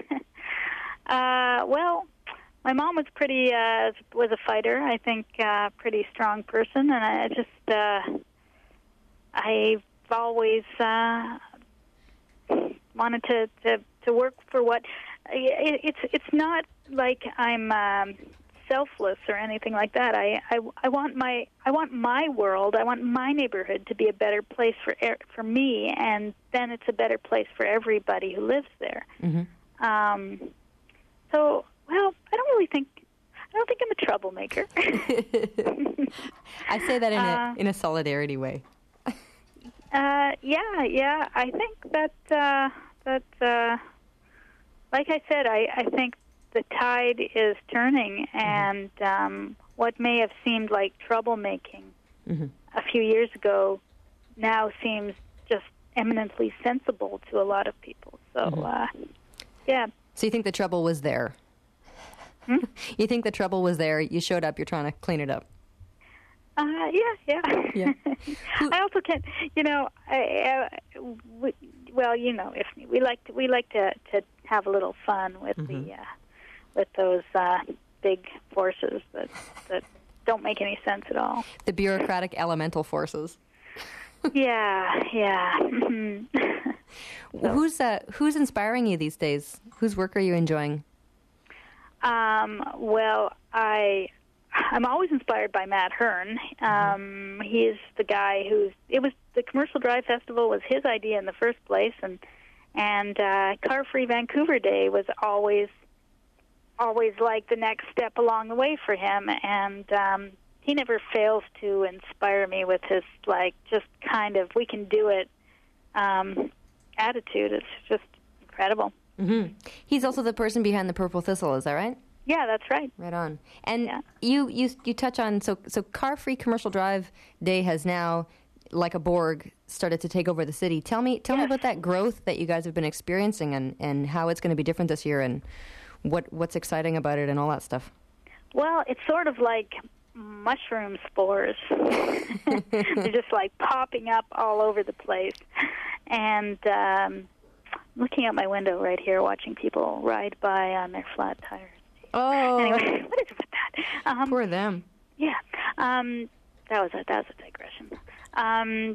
uh, well, my mom was pretty uh, was a fighter. I think uh, pretty strong person, and I just uh, I've always uh, wanted to, to to work for what it, it's it's not like I'm um, selfless or anything like that. I, I I want my I want my world. I want my neighborhood to be a better place for er- for me, and then it's a better place for everybody who lives there. Mm-hmm. Um, so, well, I don't really think I don't think I'm a troublemaker. I say that in Uh, a in a solidarity way. Uh, yeah, yeah. I think that uh, that, uh, like I said, I, I think the tide is turning, and um, what may have seemed like troublemaking Mm-hmm. a few years ago now seems just eminently sensible to a lot of people. So, uh, yeah. So you think the trouble was there? Hmm? You think the trouble was there? You showed up. You're trying to clean it up. Uh, yeah, yeah. Yeah. I also can, you know, I, uh, we, well, you know, if we like to, we like to, to have a little fun with Mm-hmm. the uh, with those uh, big forces that that don't make any sense at all. The bureaucratic elemental forces. Yeah, yeah. Mhm. Who's uh, who's inspiring you these days? Whose work are you enjoying? Um, well, I I'm always inspired by Matt Hearn. Um, he's the guy who's it was the Commercial Drive Festival was his idea in the first place, and and uh, Car Free Vancouver Day was always always like the next step along the way for him, and um, he never fails to inspire me with his like just kind of we can do it um, attitude. It's just incredible. Mm-hmm. He's also the person behind the Purple Thistle. Is that right? Yeah, that's right. Right on. And Yeah. you, you you touch on so so Car Free Commercial Drive Day has now, like a Borg, started to take over the city. Tell me tell me Yes. about that growth that you guys have been experiencing and, and how it's going to be different this year and what what's exciting about it and all that stuff. Well, it's sort of like mushroom spores. They're just like popping up all over the place. And um, looking out my window right here, watching people ride by on their flat tires. Oh, Anyway, what is it with that? Um, poor them. yeah, um, that was a that was a digression. Um,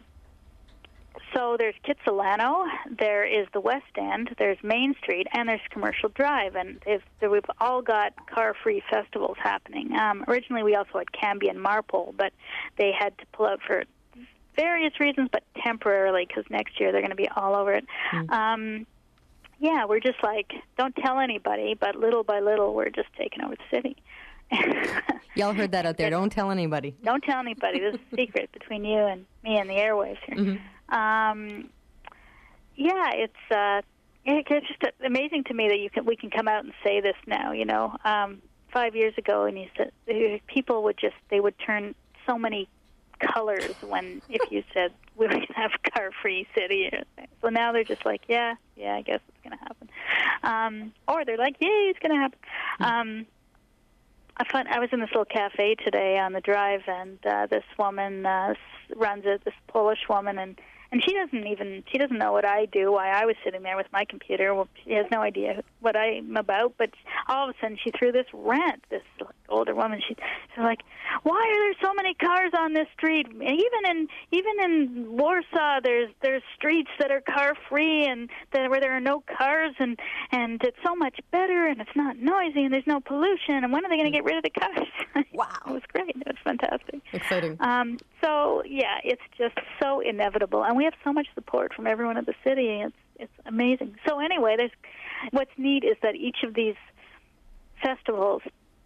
so there's Kitsilano, there is the West End, there's Main Street, and there's Commercial Drive, and they've, they, we've all got car-free festivals happening. Um, originally, we also had Cambie and Marpole, but they had to pull out for various reasons, but temporarily, because next year they're going to be all over it. Mm. Um, yeah, we're just like, don't tell anybody, but little by little, we're just taking over the city. Y'all heard that out there. Don't tell anybody. Don't tell anybody. This is a secret between you and me and the airwaves here. Mhm. Um, yeah, it's uh, it, it's just amazing to me that you can we can come out and say this now. You know, um, five years ago, and you said people would just they would turn so many colors when if you said we were going to have a car-free city. So now they're just like, yeah, yeah, I guess it's going to happen. Um, or they're like, yay, it's going to happen. Um, I find I was in this little cafe today on the drive, and uh, this woman uh, runs it. This Polish woman, and and she doesn't even she doesn't know what I do. Why I was sitting there with my computer. Well, she has no idea what I'm about, but all of a sudden she threw this rant, this like, older woman. She, she's like, why are there so many cars on this street? And even in even in Warsaw, there's there's streets that are car free and that, where there are no cars, and and it's so much better, and it's not noisy, and there's no pollution. And when are they going to get rid of the cars? Wow, it was great. It was fantastic. Exciting. Um, so yeah, it's just so inevitable, and we have so much support from everyone in the city. It's it's amazing. So anyway, there's what's neat is that each of these festivals,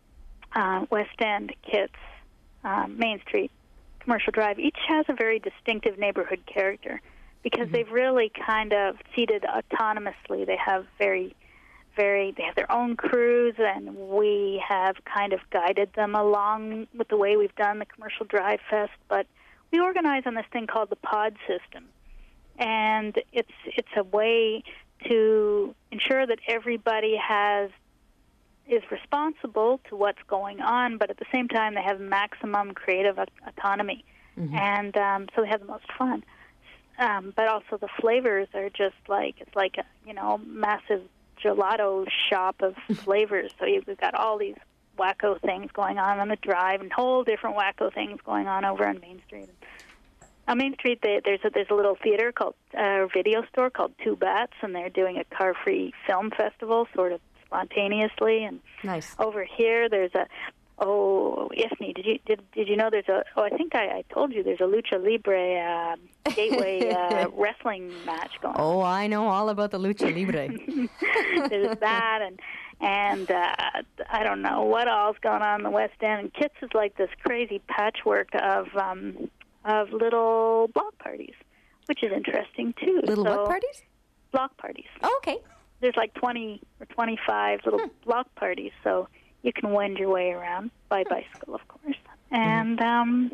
uh, West End, Kits, um, Main Street, Commercial Drive, each has a very distinctive neighborhood character because mm-hmm. they've really kind of seated autonomously. They have very, very, they have their own crews, and we have kind of guided them along with the way we've done the Commercial Drive Fest. But we organize on this thing called the pod system, and it's it's a way to ensure that everybody has is responsible to what's going on, but at the same time they have maximum creative autonomy, mm-hmm. and um, so they have the most fun. Um, but also the flavors are just like it's like a you know massive gelato shop of flavors. So you've got all these wacko things going on on the drive, and whole different wacko things going on over on Main Street. On Main Street, they, there's a, there's a little theater called a uh, video store called Two Bats, and they're doing a car-free film festival, sort of spontaneously. And nice. Over here, there's a oh, Ifni, did you did did you know there's a oh I think I, I told you there's a Lucha Libre uh, gateway uh, wrestling match going. Oh, on. I know all about the Lucha Libre. There's that, and and uh, I don't know what all's going on in the West End. And Kits is like this crazy patchwork of. Um, of little block parties, which is interesting, too. Little so, what parties? Block parties. Oh, okay. There's like twenty or twenty-five little hmm. block parties, so you can wend your way around by bicycle, of course. And, mm-hmm. um,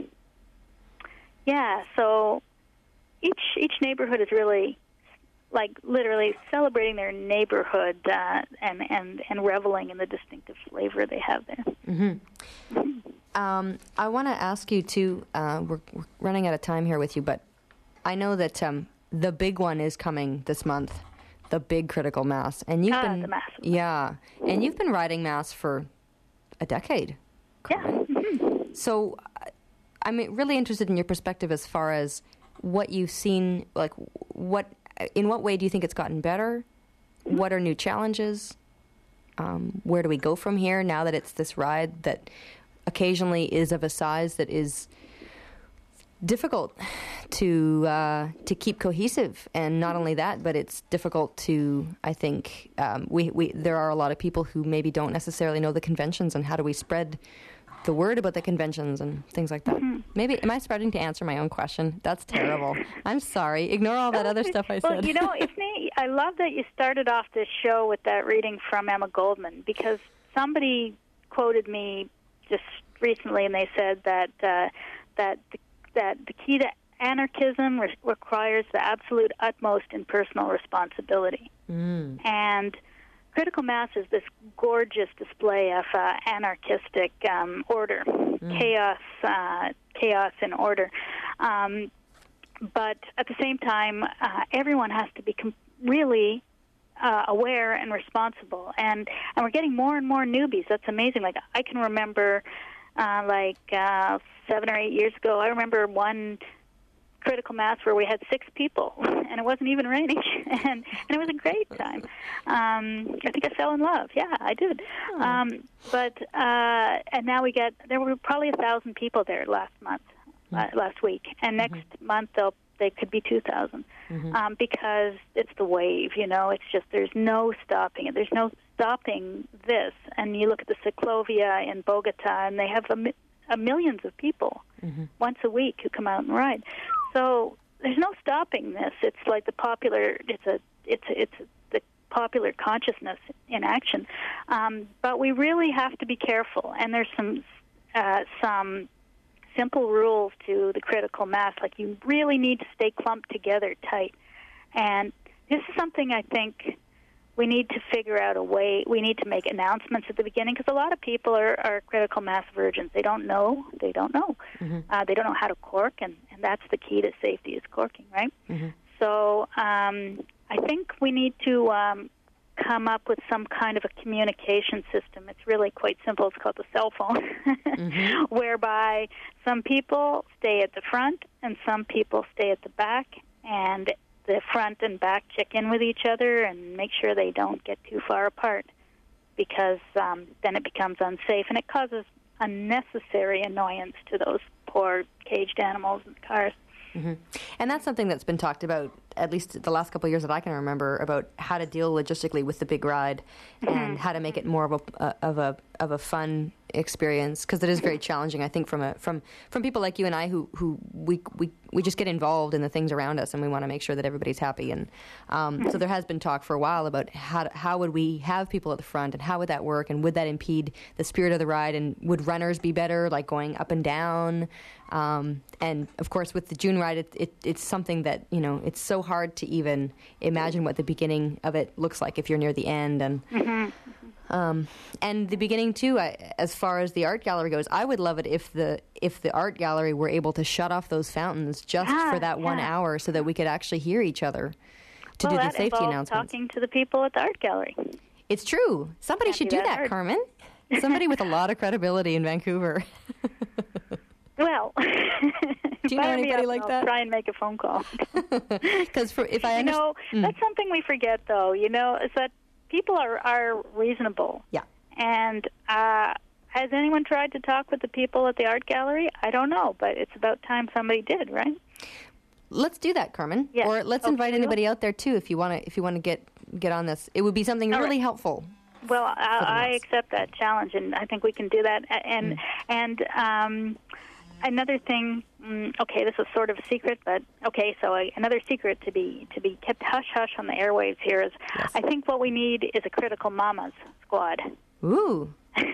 yeah, so each each neighborhood is really, like, literally celebrating their neighborhood uh, and, and, and reveling in the distinctive flavor they have there. Mm-hmm. Mm-hmm. Um, I want to ask you, too, uh, we're, we're running out of time here with you, but I know that um, the big one is coming this month, the big Critical Mass. And you've ah, been, the Mass. Yeah, and you've been riding Mass for a decade. Yeah. Mm-hmm. So I'm really interested in your perspective as far as what you've seen, like what, in what way do you think it's gotten better? What are new challenges? Um, where do we go from here now that it's this ride that occasionally is of a size that is difficult to uh, to keep cohesive, and not only that, but it's difficult to, I think, um, we, we there are a lot of people who maybe don't necessarily know the conventions, and how do we spread the word about the conventions and things like that. Mm-hmm. Maybe, am I starting to answer my own question? That's terrible. I'm sorry. Ignore all that other stuff I well, said. You know, Ifni, I love that you started off this show with that reading from Emma Goldman, because somebody quoted me just recently, and they said that uh, that the, that the key to anarchism re- requires the absolute utmost in personal responsibility. Mm. And Critical Mass is this gorgeous display of uh, anarchistic um, order, mm. chaos, uh, chaos and order. Um, but at the same time, uh, everyone has to be com- really uh, aware and responsible. And and we're getting more and more newbies. That's amazing. Like I can remember, uh, like uh, seven or eight years ago, I remember one Critical Mass where we had six people, and it wasn't even raining, and, and it was a great time. Um, I think I fell in love. Yeah, I did. Oh. Um, but uh, and now we get there were probably a thousand people there last month, mm-hmm. uh, last week, and next mm-hmm. month they'll they could be two thousand, mm-hmm. um, because it's the wave. You know, it's just there's no stopping it. There's no stopping this. And you look at the Ciclovia in Bogota, and they have a, a millions of people mm-hmm. once a week who come out and ride. So there's no stopping this. It's like the popular. It's a. It's a, it's a, the popular consciousness in action. Um, but we really have to be careful. And there's some uh, some simple rules to the Critical Mass. Like you really need to stay clumped together tight. And this is something I think we need to figure out a way. We need to make announcements at the beginning, because a lot of people are, are Critical Mass virgins. They don't know. They don't know. Mm-hmm. Uh, they don't know how to cork, and, and that's the key to safety is corking, right? Mm-hmm. So um, I think we need to um, come up with some kind of a communication system. It's really quite simple. It's called the cell phone, mm-hmm. whereby some people stay at the front and some people stay at the back, and the front and back check in with each other and make sure they don't get too far apart, because um, then it becomes unsafe and it causes unnecessary annoyance to those poor caged animals in the cars. Mm-hmm. And that's something that's been talked about, at least the last couple of years that I can remember, about how to deal logistically with the big ride mm-hmm. and how to make it more of a uh, of a of a fun experience, because it is very challenging, I think, from a from from people like you and I who who we we we just get involved in the things around us, and we want to make sure that everybody's happy. And um, mm-hmm. so there has been talk for a while about how to, how would we have people at the front, and how would that work, and would that impede the spirit of the ride, and would runners be better, like going up and down? Um, and of course, with the June ride, it, it, it's something that, you know, it's so hard to even imagine what the beginning of it looks like if you're near the end. And mm-hmm. um, and the beginning too, I, as far as the art gallery goes, I would love it if the if the art gallery were able to shut off those fountains just ah, for that yeah. one hour, so that we could actually hear each other to well, do the that safety involves announcements. Talking to the people at the art gallery. It's true. Somebody Can't should be do that that, hard. Carmen. Somebody with a lot of credibility in Vancouver. Well, do you know fire me anybody up like and that? I'll try and make a phone call. Because if I you understand, know, mm. that's something we forget, though. You know, is that people are are reasonable. Yeah. And uh, has anyone tried to talk with the people at the art gallery? I don't know, but it's about time somebody did, right? Let's do that, Carmen. Yes. Or let's Okay, invite we'll- anybody out there too, if you want to. If you want to get get on this, it would be something All really right. helpful. Well, I, I mouse. accept that challenge, and I think we can do that. A- And Mm. and um, another thing. Mm, okay, this is sort of a secret, but okay. So uh, another secret to be to be kept hush hush on the airwaves here is, Yes. I think what we need is a Critical Mamas squad. Ooh.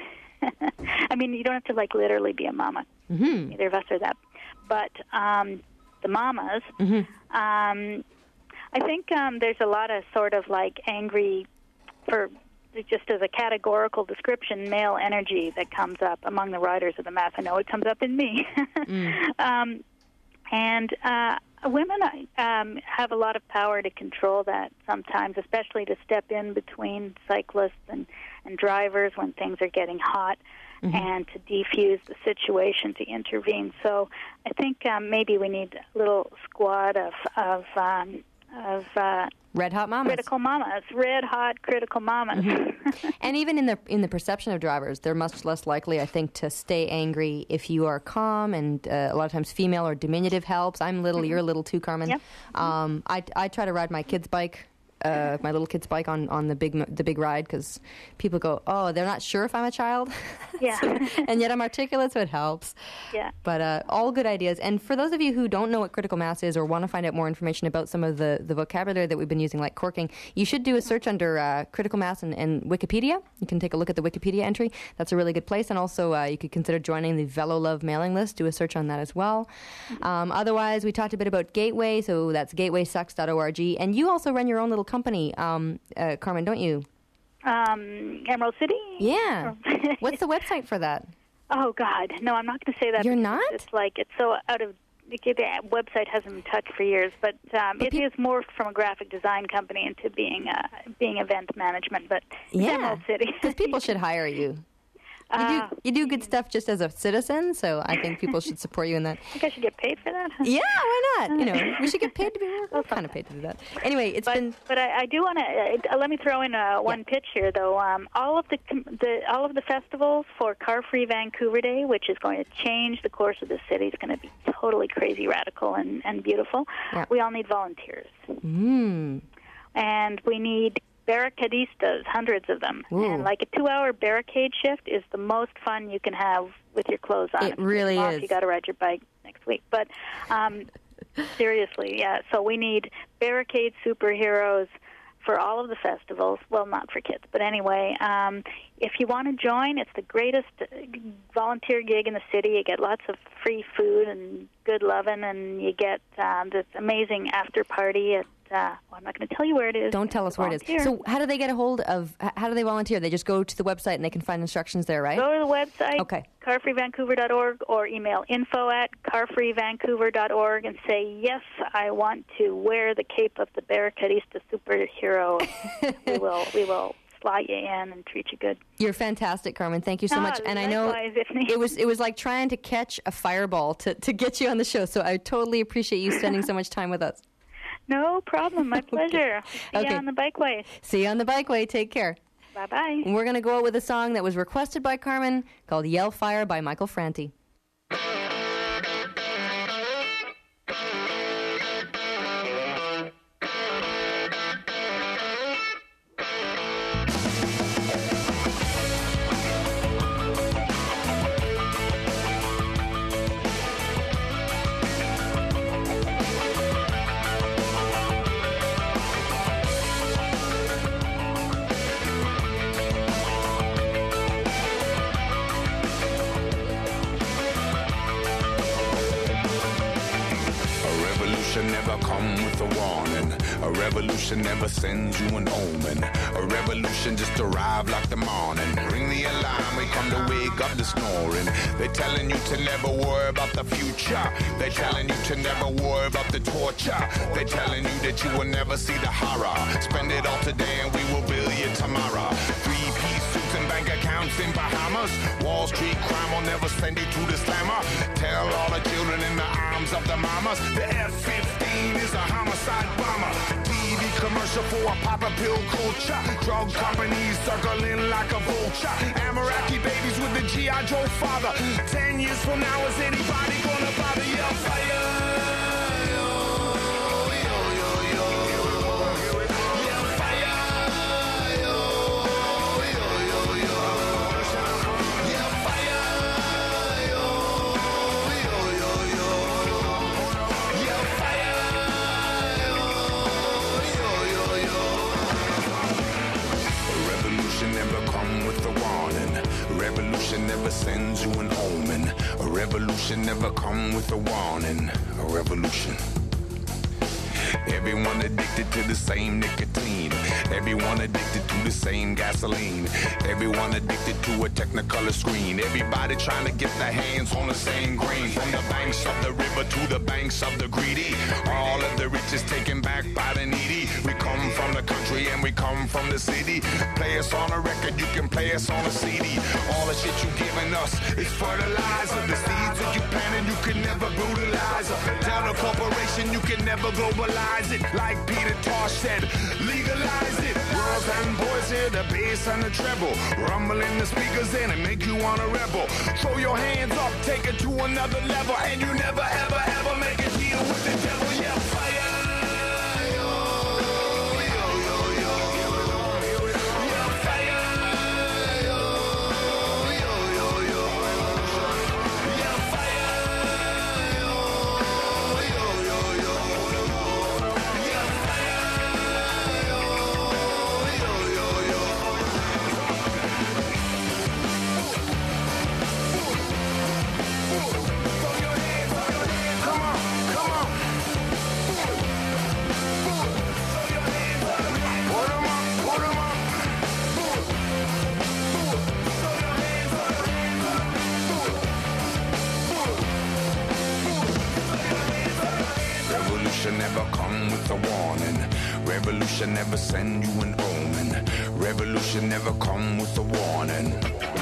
I mean, you don't have to like literally be a mama. Mm-hmm. Neither of us are that, but um, the mamas. Mm-hmm. Um, I think um, there's a lot of sort of like angry, for just as a categorical description, male energy that comes up among the riders of the mass. I know it comes up in me. Mm. um, and uh, women um, have a lot of power to control that sometimes, especially to step in between cyclists and, and drivers when things are getting hot. Mm-hmm. And to defuse the situation, to intervene. So I think um, maybe we need a little squad of of um, of uh, Red hot mamas. critical mamas, red hot critical mamas. Mm-hmm. And even in the in the perception of drivers, they're much less likely, I think, to stay angry if you are calm. And uh, a lot of times, female or diminutive helps. I'm little, mm-hmm. you're little too, Carmen. Yep. Um, I I try to ride my kid's bike. Uh, my little kid's bike on, on the big the big ride, because people go, oh, they're not sure if I'm a child. Yeah. So, and yet I'm articulate, so it helps. Yeah. But uh, all good ideas. And for those of you who don't know what critical mass is, or want to find out more information about some of the, the vocabulary that we've been using, like corking, you should do a search under uh, critical mass and, and Wikipedia. You can take a look at the Wikipedia entry. That's a really good place. And also uh, you could consider joining the Velo Love mailing list. Do a search on that as well. Um, otherwise, we talked a bit about Gateway, so that's gateway sucks dot org. And you also run your own little company, um, uh, Carmen, don't you? Um, Emerald City? Yeah. What's the website for that? Oh, God. No, I'm not going to say that. You're because not? It's like, it's so out of, the website hasn't been touched for years, but, um, But it peop- is more from a graphic design company into being uh, being event management, but it's Yeah. Emerald City. Because people should hire you. You do, Uh, you do good stuff just as a citizen, so I think people should support you in that. I think I should get paid for that. Yeah, why not? You know, we should get paid to be we're kind of paid to do that. Anyway, it's But, been but I, I do want to uh, let me throw in uh, one Yeah. pitch here, though. Um, all of the, com- the all of the festivals for Car Free Vancouver Day, which is going to change the course of the city, is going to be totally crazy, radical, and, and beautiful. Yeah. We all need volunteers, mm, and we need barricadistas, hundreds of them. Ooh. And like a two-hour barricade shift is the most fun you can have with your clothes on. It really Off, is. You got to ride your bike next week, but um, seriously, yeah. So we need barricade superheroes for all of the festivals. Well, not for kids, but anyway. Um, if you want to join, it's the greatest uh, volunteer gig in the city. You get lots of free food and good loving, and you get um, this amazing after party at uh, well, I'm not going to tell you where it is. Don't tell us where it Volunteer. is. So how do they get a hold of, h- how do they volunteer? They just go to the website and they can find instructions there, right? Go to the website, Okay. car free vancouver dot org, or email info at car free vancouver dot org and say, yes, I want to wear the cape of the Barricadista superhero. we will we will slot you in and treat you good. You're fantastic, Carmen. Thank you so Ah, much. And I know likewise, if needed. it was it was like trying to catch a fireball to, to get you on the show. So I totally appreciate you spending so much time with us. No problem. My pleasure. See Okay. you on the bikeway. See you on the bikeway. Take care. Bye-bye. And we're going to go out with a song that was requested by Carmen called Yell Fire by Michael Franti. Never come with a warning. A revolution never sends you an omen. A revolution just arrive like the morning. Ring the alarm, we come to wake up the snoring. They're telling you to never worry about the future. They're telling you to never worry about the torture. They're telling you that you will never see the horror. Spend it all today and we will build you tomorrow. Three-piece suits and bank accounts in Bahamas. Wall Street crime will never send you to the slammer. Tell all the children in the arms of the mamas. The F fifteen is a homicide bomber. T V commercial for a pop pill culture. Drug companies circling like a vulture. Amaraki babies with the G I Joe father. Ten years from now, is anybody gonna bother? Yell fire! Yo, yo, yo, yo. Yell fire! Yo, yo, yo, yo. Yell fire! Yo, yo, yo, yo. Yell fire! Never come with a warning. A revolution never sends you an omen. A revolution never come with a warning. A revolution. Everyone addicted to the same nicotine. Everyone addicted to the same gasoline. Everyone addicted to a Technicolor screen. Everybody trying to get their hands on the same green. From the banks of the river to the banks of the greedy. All of the rich is taken back by the needy. We come from the country and we come from the city. Play us on a record, you can play us on a C D. All the shit you giving us is fertilizer. The seeds that you planted, you can never brutalize. Tell the corporation you can never globalize it. Like Peter Tosh said, legalize it. Girls and boys hear the bass and the treble. Rumbling the speakers in and make you wanna rebel. Throw your hands up, take it to another level. And you never ever ever make a deal with the devil. Yeah, fire. Yo, yo, yo, yo. Yeah, fire. Yo, yo, yo, yo. Yeah, fire. Yo, yo, yo, yo. Yeah, fire. Yo, yo, yo, yo. Throw your hands, throw your hands. Come on, come on. Throw your hands up. Put 'em up, put 'em up. Throw your hands up. Revolution never come with a warning. Revolution never send you an omen. Revolution never come with a warning.